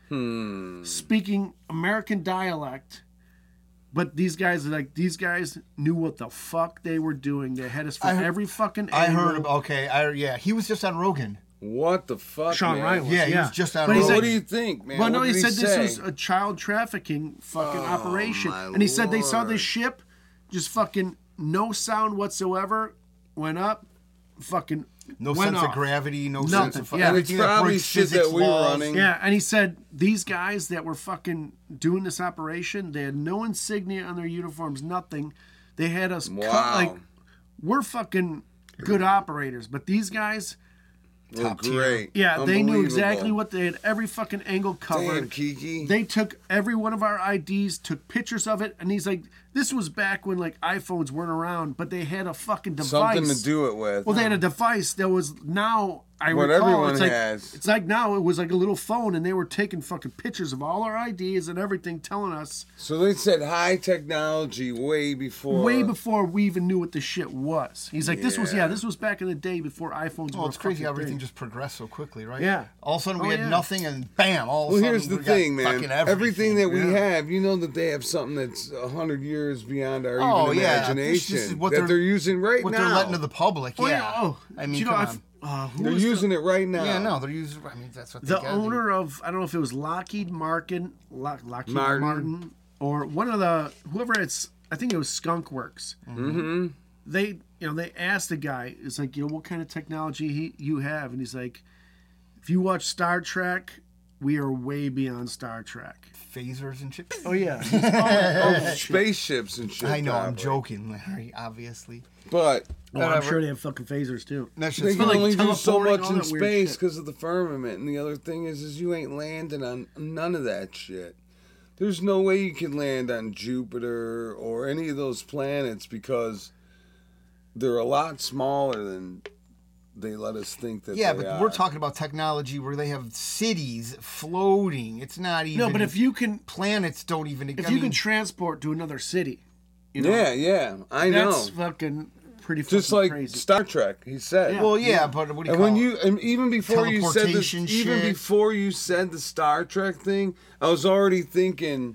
speaking American dialect. But these guys, like these guys, knew what the fuck they were doing. They had us from I heard- every fucking. I angle. heard. Of, okay. I yeah. He was just on Rogan. What the fuck, Sean man? Ryan was, Yeah, he yeah. was just on But he's Well, Rogan. what do you think, man? Well, no, What he did said this say? was a child trafficking fucking Oh, operation, my and he said they saw Lord. this ship, just fucking no sound whatsoever, went up, fucking No went sense off. of gravity. No Nothing, sense of yeah. everything It's that probably breaks shit that physics we were laws. running. Yeah, and he said these guys that were fucking doing this operation, they had no insignia on their uniforms, nothing. They had us cut Wow. like we're fucking good operators, but these guys, Well, Top tier. great. yeah, they knew exactly Unbelievable. what they had every fucking angle covered. Damn, Kiki. They took every one of our I Ds, took pictures of it, and he's like, this was back when like iPhones weren't around, but they had a fucking device. Something to do it with. Well, they had a device that was now I What recall, everyone it's like, has. It's like now it was like a little phone, and they were taking fucking pictures of all our I Ds and everything, telling us So they said high technology way before. way before we even knew what the shit was. He's like, this was yeah, Yeah. this was back in the day before iPhones Well, were. it's crazy how fucking everything big. just progressed so quickly, right? Yeah. All of a sudden we Oh, had yeah. nothing, and bam! All of a Well, sudden here's the we got thing, man. fucking Everything. everything. that we Yeah. have, you know that they have something that's a hundred years beyond our Oh, even yeah. This- imagination this is what that they're- they're, using right what now. they're letting to the public. Oh, yeah. yeah. Oh, I do mean, you know, come I've- on. uh, who They're was the- using it right now. Yeah, no, they're using. I mean, that's what they The gotta do. owner of I don't know if it was Lockheed Martin, Lock, Lockheed Martin. Martin. or one of the whoever it's I think it was Skunk Works. Mm-hmm. They you know they asked the guy, it's like, you know, what kind of technology he, you have, and he's like, if you watch Star Trek, we are way beyond Star Trek. phasers and shit. Oh yeah, Oh, spaceships and shit. I know, I'm probably. joking, Larry. Obviously, But oh, I'm Whatever. sure they have fucking phasers too. that's they just can like only do so teleporting, much all in that weird space shit. because of the firmament. And the other thing is, is you ain't landing on none of that shit. There's no way you can land on Jupiter or any of those planets because they're a lot smaller than they let us think that yeah, they but are. we're talking about technology where they have cities floating. It's not even. No, but if you can planets don't even. if I you mean, can transport to another city, you know, Yeah, yeah, I know. that's fucking pretty fucking Just like crazy. Star Trek, he said. Yeah. well, yeah, but what do you And call when it? you, and even before you said this, Teleportation even shit. before you said the Star Trek thing, I was already thinking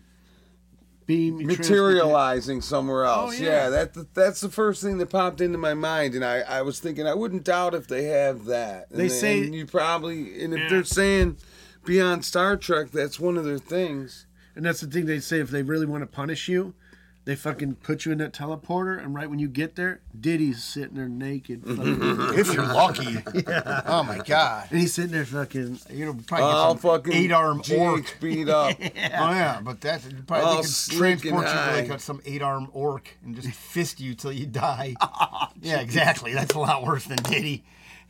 Beam you materializing somewhere else. yeah. yeah, that that's the first thing that popped into my mind, and I, I was thinking I wouldn't doubt if they have that. And They say- and you probably, and if Yeah. they're saying beyond Star Trek, that's one of their things. And that's the thing they say, if they really want to punish you, they fucking put you in that teleporter, and right when you get there, Diddy's sitting there naked. fucking- if you're lucky. Oh my god. and he's sitting there fucking. You know, probably All get some fucking eight arm G H orc. beat up. Oh yeah, but that's you probably All they could slick and transport you to high. like a, some eight arm orc and just fist you till you die. Yeah, exactly. That's a lot worse than Diddy.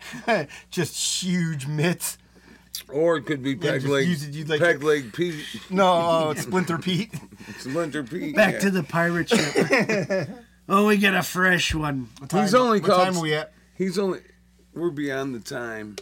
Just huge mitts. Or it could be peg just leg, use it, you'd like- peg leg Pete, No, it's Splinter Pete. Splinter Pete. Back yeah. to the pirate ship. Oh, we get a fresh one. He's only what called. time are we at? He's only. We're beyond the time.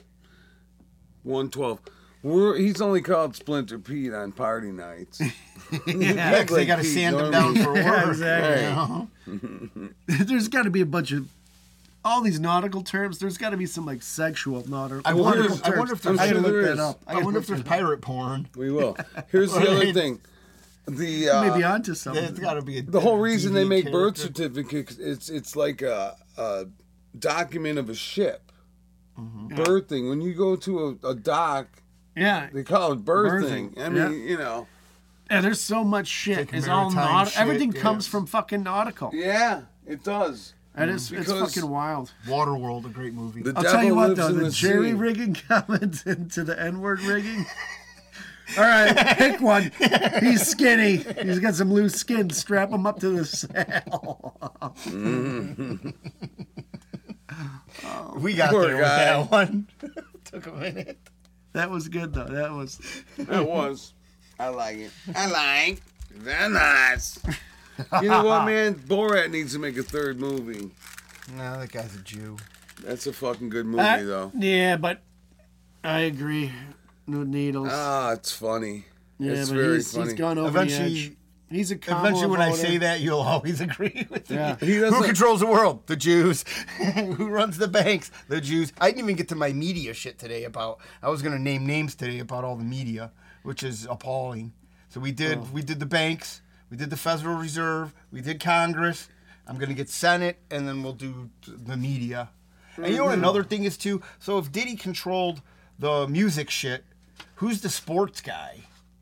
One twelve. We're. He's only called Splinter Pete on party nights. Yeah, Peg They leg got to Pete, sand him normally. down for work. Yeah, exactly. You know? There's got to be a bunch of all these nautical terms. There's got to be some like sexual nautical. I wonder. nautical If, I terms. wonder if I'm there's. I gotta sure look there that is. up. I wonder if there's pirate porn. We will. Here's the other thing. The uh, Maybe onto something. It's got to be a, the whole reason they deviant make birth character. certificates, it's it's like a, a document of a ship. Mm-hmm. Birthing. When you go to a, a dock, Yeah, they call it birthing. Birthing, I mean, yeah. you know. yeah. There's so much shit. Like It's all maritime nautical. shit, Everything yeah. comes from fucking nautical. Yeah, it does. And it's, it's Because- fucking wild. Waterworld, a great movie. The I'll devil tell you what, lives though, in the, the jerry sea. rigging comments into the N word rigging. All right, pick one. He's skinny. He's got some loose skin. Strap him up to the sail. We got Poor there with guy. that one. Took a minute. That was good though. That was. That was. I like it. I like. Very nice. You know what, man? Borat needs to make a third movie. No, that guy's a Jew. That's a fucking good movie, Uh, though. Yeah, but I agree. No needles. Ah, it's funny. yeah, it's but very he's, funny. he's gone over Eventually- the edge. He's a Kamala Eventually, when I voter. say that, you'll always agree with me. Yeah. He Who doesn't- controls the world? The Jews. Who runs the banks? The Jews. I didn't even get to my media shit today about. I was gonna name names today about all the media, which is appalling. So we did. Oh. We did the banks. We did the Federal Reserve. We did Congress. I'm gonna get Senate, and then we'll do the media. And you know what another thing is too? So if Diddy controlled the music shit, who's the sports guy?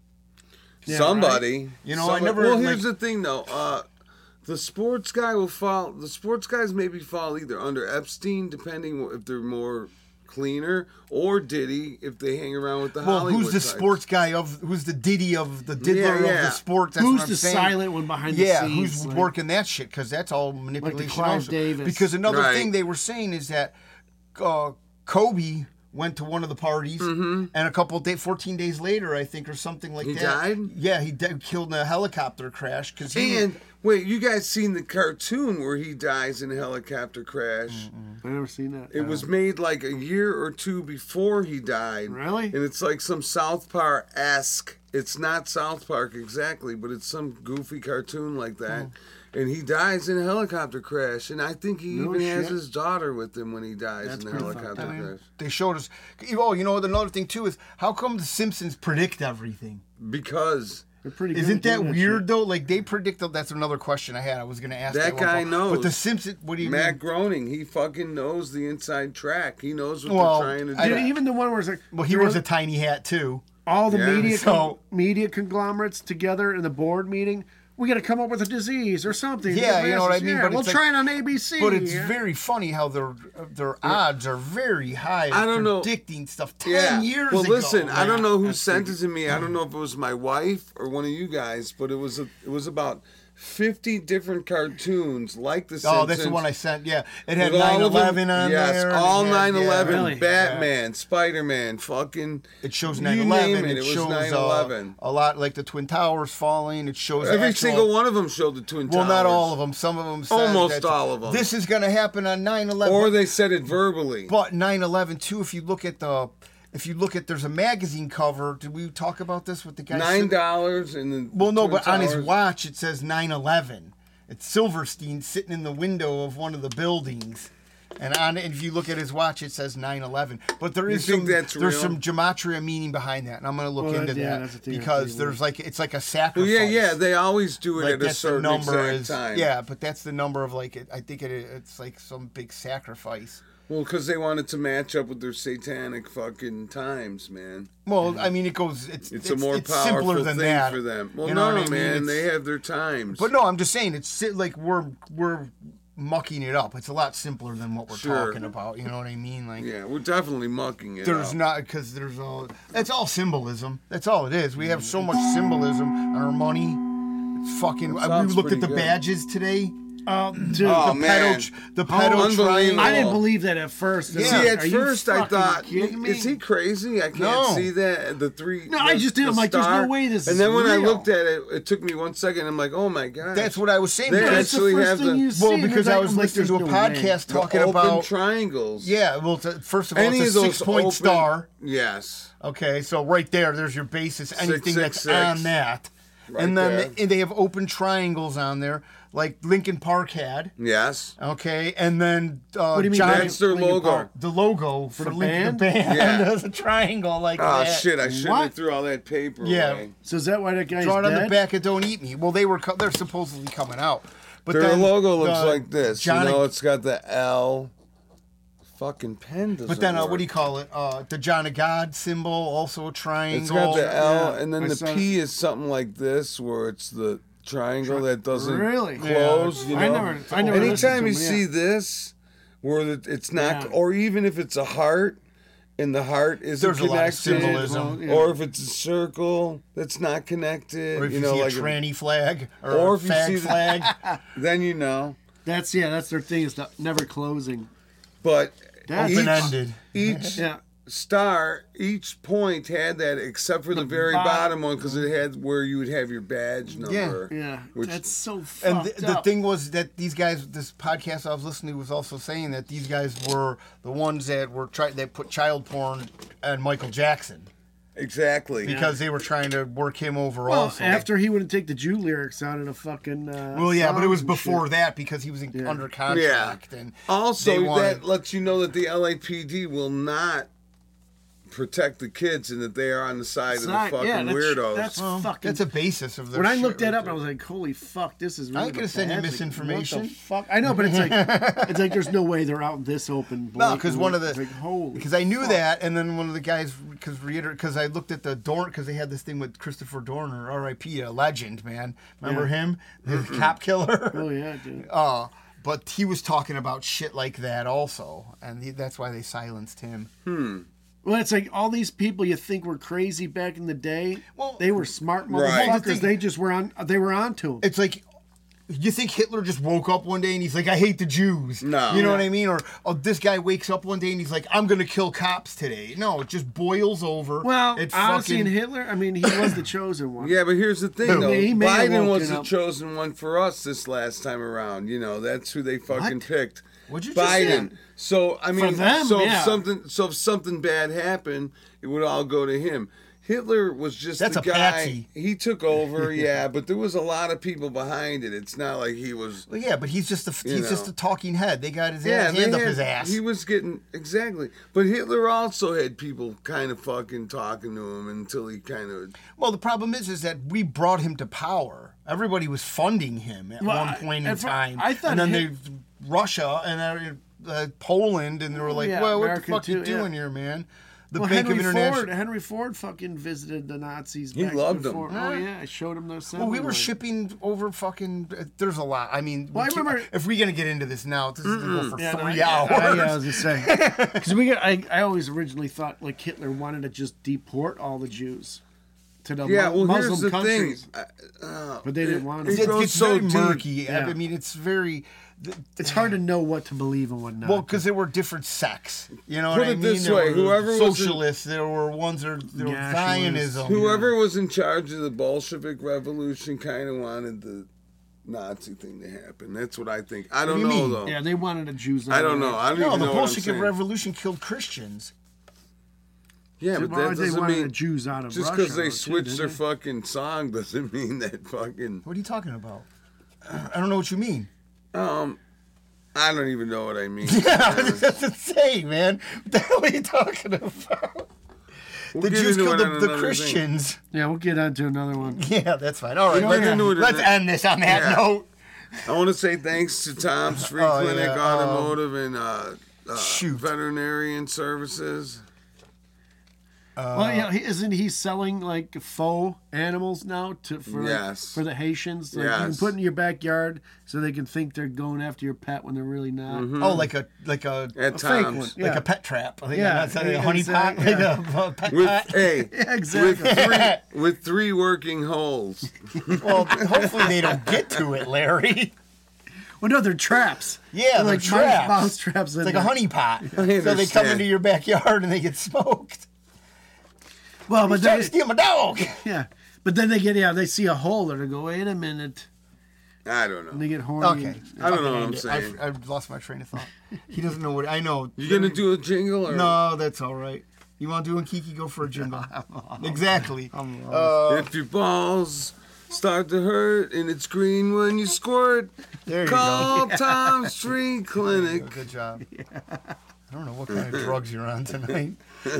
Yeah, Somebody. You know, I Somebody- never, Well, like- here's the thing, though. Uh, the sports guy will fall. The sports guys maybe fall either under Epstein, depending if they're more cleaner, or Diddy if they hang around with the Well, Hollywood who's the types. sports guy of? Who's the Diddy of the diddler Yeah, of yeah. the sports? That's Who's what I'm the saying. silent one behind the Yeah, scenes? who's like- working that shit? Because that's all manipulation. Clive also. Davis. Because another Right. thing they were saying is that uh, Kobe went to one of the parties, and a couple days, fourteen days later, I think, or something like He that. died? Yeah, he di- killed in a helicopter crash. Because he And wait, you guys seen the cartoon where he dies in a helicopter crash? I never seen that. It was made like a year or two before he died. Really? And it's like some South Park-esque. It's not South Park exactly, but it's some goofy cartoon like that. And he dies in a helicopter crash. And I think he No even has shit. his daughter with him when he dies That's in the pretty fucked helicopter up. crash. they showed us. Oh, you know what? Another thing too is how come the Simpsons predict everything? Because They're pretty good Isn't at doing that weird shit. though? Like they predict. That's another question I had. I was going to ask That at one guy point. knows. But the Simpsons. What do you Matt mean? Groening, he fucking knows the inside track. He knows what Well, they're trying to I- do. Dude, even the one where it's like, Well, he there wears was a tiny hat too. all the Yeah. media So- con- media conglomerates together in the board meeting. We got to come up with a disease or something. Yeah, you know what I mean? Yeah, But we'll it's try like- it on A B C. But it's yeah. very funny how their their odds are very high. I don't know. predicting stuff ten Yeah. years well, ago. listen, I don't know who That's sent it to me. I don't know if it was my wife or one of you guys, but it was a, it was about fifty different cartoons like the Simpsons. Oh, that's the one I sent. Yeah, it had with all nine of them- eleven on yes, there. all It had- nine eleven. Really? Batman, Spider-Man, fucking. It shows you nine eleven. name It, It, it was shows nine uh, eleven. a lot like the Twin Towers falling. It shows Every actual- single one of them showed the Twin Well, Towers. not all of them. Some of them. Said Almost that all of 'em. This is going to happen on nine eleven. Or they said it verbally. But nine eleven too. If you look at the, if you look at, there's a magazine cover. Did we talk about this with the guy? Nine dollars and the Well, no, Twin but on his Towers. watch it says nine eleven. It's Silverstein sitting in the window of one of the buildings, and on it, if you look at his watch, it says nine eleven. But there You is think some that's there's real? some gematria meaning behind that, and I'm going to look Well, that- into yeah, that that's the thing I because think there's like it's like a Well, sacrifice. yeah, yeah, they always do it Like at a that's the certain number exact is time. yeah, but that's the number of like it, I think it, it's like some big sacrifice. Well, because they wanted to match up with their satanic fucking times, man. Well, I mean, it goes. It's It's, it's a more it's powerful simpler than thing that for them. Well, You know no, what I mean? man, It's- they have their times. But no, I'm just saying it's si- like we're we're mucking it up. It's a lot simpler than what we're Sure. talking about. You know what I mean? Like yeah, we're definitely mucking it there's up. not because there's all. That's all symbolism. That's all it is. We have so much symbolism on our money. It's fucking. That I, we sounds looked at pretty the good. badges today. Um, dude, Oh, the man. pedo, the Oh, pedo unbelievable. triangle. I didn't believe that at first. Yeah. See, at Are you first I fucking thought, kidding me? is he crazy? I can't No. see that. The three. No, I the- just did. the I'm like, there's no star. way this And is then when I real. looked at it, it took me one second. I'm like, oh my god. That's what I was saying. They because- That's the actually first have thing the- you see. well, and because you're I like- was I'm like, listening to a there's no way. podcast The talking open about. triangles. Yeah, well, it's a- first of all, Any it's of a those six-point open- star. Yes. Okay, so right there, there's your basis. Anything six, that's six. on that, Right and then there. they, and they have open triangles on there, like Lincoln Park had. Yes. Okay, and then uh, What do you mean? Johnny, That's their Linkin logo. Park? the logo for, the Lincoln band? the band Yeah. has a triangle like Oh that. shit! I shouldn't What? have threw all that paper Yeah. away. So is that why that guy's Draw it on dead? the back of "Don't Eat Me." Well, they were co- they're supposedly coming out, but Their then logo looks the like this. Johnny, You know, it's got the L. Fucking pen doesn't but then uh, work. what do you call it? Uh, the John of God symbol, also a triangle. It's got the L, Yeah, and then I the saw P is something like this, where it's the triangle that doesn't Really? close. You know, I never- I never listened anytime to you them, yeah. see this, where it- it's not, Yeah. or even if it's a heart, and the heart isn't There's a lot of connected, symbolism. Well, yeah. or if it's a circle that's not connected, Or if you, you know, see like a tranny flag or, or a if you fag see the- flag. then you know. That's yeah. That's their thing. Is not, never closing. but That's- each, Open-ended. each Yeah. star, each point had that, except for the, The very bottom. bottom one, because it had where you would have your badge number. Yeah, Which, that's so And fucked the, the up. thing was that these guys, this podcast I was listening to was also saying that these guys were the ones that were trying, that put child porn on Michael Jackson exactly. because they were trying to work him over well, also. after he wouldn't take the Jew lyrics out of the fucking. Uh, well, yeah, but it was songs and before shit. that because he was in, Yeah. under Yeah. contract. And they Also, wanted- that lets you know that the L A P D will not protect the kids and that they are on the side It's of the not- fucking yeah, that's, weird-os. That's Well, fucking. that's a basis of their when I shit looked that right up, there. I was like, "Holy fuck, this is." I Really could have sent you bad. Like, misinformation. What the fuck? I know, but it's like it's like there's no way they're out this open. No, because one of the It's like, holy because I knew fuck. that, and then one of the guys because reiter because I looked at the Dorn because they had this thing with Christopher Dorner, R I P, a legend, man. Remember Yeah. him, the cop killer? Oh yeah, dude. Uh, but he was talking about shit like that also, and he, that's why they silenced him. Well, it's like all these people you think were crazy back in the day. Well, they were smart Right. motherfuckers. The thing- They just were on. They were onto him. It's like. You think Hitler just woke up one day and he's like, I hate the Jews? No. You know what I mean? Or oh, this guy wakes up one day and he's like, I'm going to kill cops today. No, it just boils over. Well, it honestly, fucking, in Hitler, I mean, he was the chosen one. Yeah, but here's the thing, though. He may have Biden was woken the up. chosen one for us this last time around. You know, that's who they fucking What? picked. What'd you just Biden. say? So I mean, them, so yeah. if something, so if something bad happened, it would all go to him. Hitler was just That's the a guy. patsy. He took over, yeah, but there was a lot of people behind it. It's not like he was. Well, yeah, but he's just a You he's just know. a talking head. They got his Yeah, ass, they hand up had- his ass. He was getting exactly, but Hitler also had people kind of fucking talking to him until he kind of. Well, the problem is, is that we brought him to power. Everybody was funding him at Well, one I- point in at fir- time. I thought and then Hit- they Russia and uh, uh, Poland, and they were like, Yeah, "Well, what American the fuck you too, yeah. doing here, man?" The Well, Bank Henry of International. Ford, Henry Ford fucking visited the Nazis. He back loved them. before. Oh yeah, I showed him those. Well, we were assembly shipping over fucking. Uh, there's a lot. I mean, Well, we I keep- remember- if we're gonna get into this now, this is gonna go for lines. Yeah, no, three I, hours. I, yeah, I was just saying because we got. I, I always originally thought like Hitler wanted to just deport all the Jews to the Yeah, mu- well, Muslim here's the countries, thing. Uh, uh, but they didn't want it to. It goes gets so very deep. murky. Yeah. I mean, it's very. th- It's hard to know what to believe and what not. Well, because there were different sects. You know Put what I it mean? this There way, were whoever was in- socialists, there were ones that there were Yeah, Zionism. Whoever was in charge of the Bolshevik Revolution kind of wanted the Nazi thing to happen. That's what I think. I don't do you know mean? though. yeah, they wanted the Jews. I don't know. I don't No, even the know what I'm Bolshevik saying. Revolution killed Christians. Yeah, but Why that would they doesn't wanted mean the Jews out of just Russia, because though, they too, switched their didn't they? fucking song doesn't mean that fucking. What are you talking about? I don't know what you mean. Um, I don't even know what I mean. Yeah, that's insane, man. What the hell are you talking about? We'll The get Jews into killed it the, on the another Christians. Yeah, we'll get on to another one. Yeah, that's fine. All right, know, let's, yeah. into it let's in a- end this on that Yeah. note. thing. I want to say thanks to Tom's Free Oh, Clinic yeah, um, Automotive and uh, uh, shoot. Veterinarian Services. well, yeah, he, isn't he selling like faux animals now to for like, Yes. for the Haitians? Like, You can Yes. put in your backyard so they can think they're going after your pet when they're really not. Oh, like a like a, At A fake Tom's. one. like Yeah. a pet trap. I think Yeah, that's a honey exact- pot, yeah. like a, a pet With pot. hey, Yeah, exactly. with three with three working holes. Well, hopefully they don't get to it, Larry. Well, no, they're traps. Yeah, they're they're like traps. mouse, mouse traps. It's like a honey pot. So they come understand. into your backyard and they get smoked. Well, but He's trying they, to steal my dog. yeah, but then they get yeah, they see a hole and they go, wait a minute, I don't and know. they get horny. Okay. and- I don't know what I'm I've, saying. I've lost my train of thought. He doesn't know what I know. You gonna do a jingle or No, that's all right. You want to do a Kiki? Go for a jingle. Exactly. I'm lost. Uh, if your balls start to hurt and it's green when you squirt, there you call Tom's Free go. Clinic. Good job. I don't know what kind of drugs you're on tonight.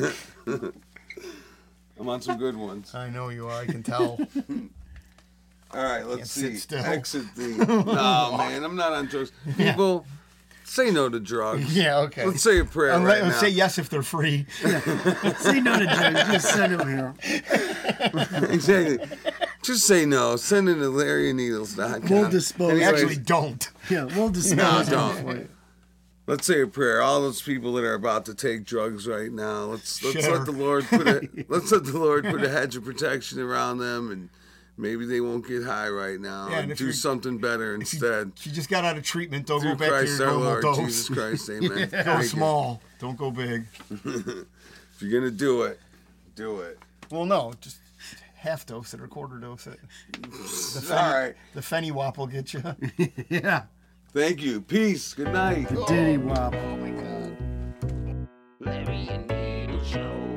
I'm on some good ones. I know you are. I can tell. All right, let's Can't see. sit still. Exit the. No, man, I'm not on drugs. People, say no to drugs. Yeah. Okay. Let's say a prayer And right let- now. say yes if they're free. Say no to drugs. Just send them here. Exactly. Just say no. Send it to Larry Needles dot com. We'll dispose. Anyways, Actually, don't. Yeah, we'll dispose. No, of them don't. for you. Let's say a prayer. All those people that are about to take drugs right now. Let's let's Sure. let the Lord put a let's let the Lord put a hedge of protection around them and maybe they won't get high right now. Yeah, and and if do you're- something better If you, instead. if you just got out of treatment, don't Through go back Christ to your our normal Lord, dose. Jesus Christ, amen. Go Thank you. small. Don't go big. If you're gonna do it, do it. Well, no, just half dose it or quarter dose it. The All right. The Fenny Wap will get you. Yeah. Thank you. Peace. Good night. Diddy Wop. Oh my God. Larry and Needle Show.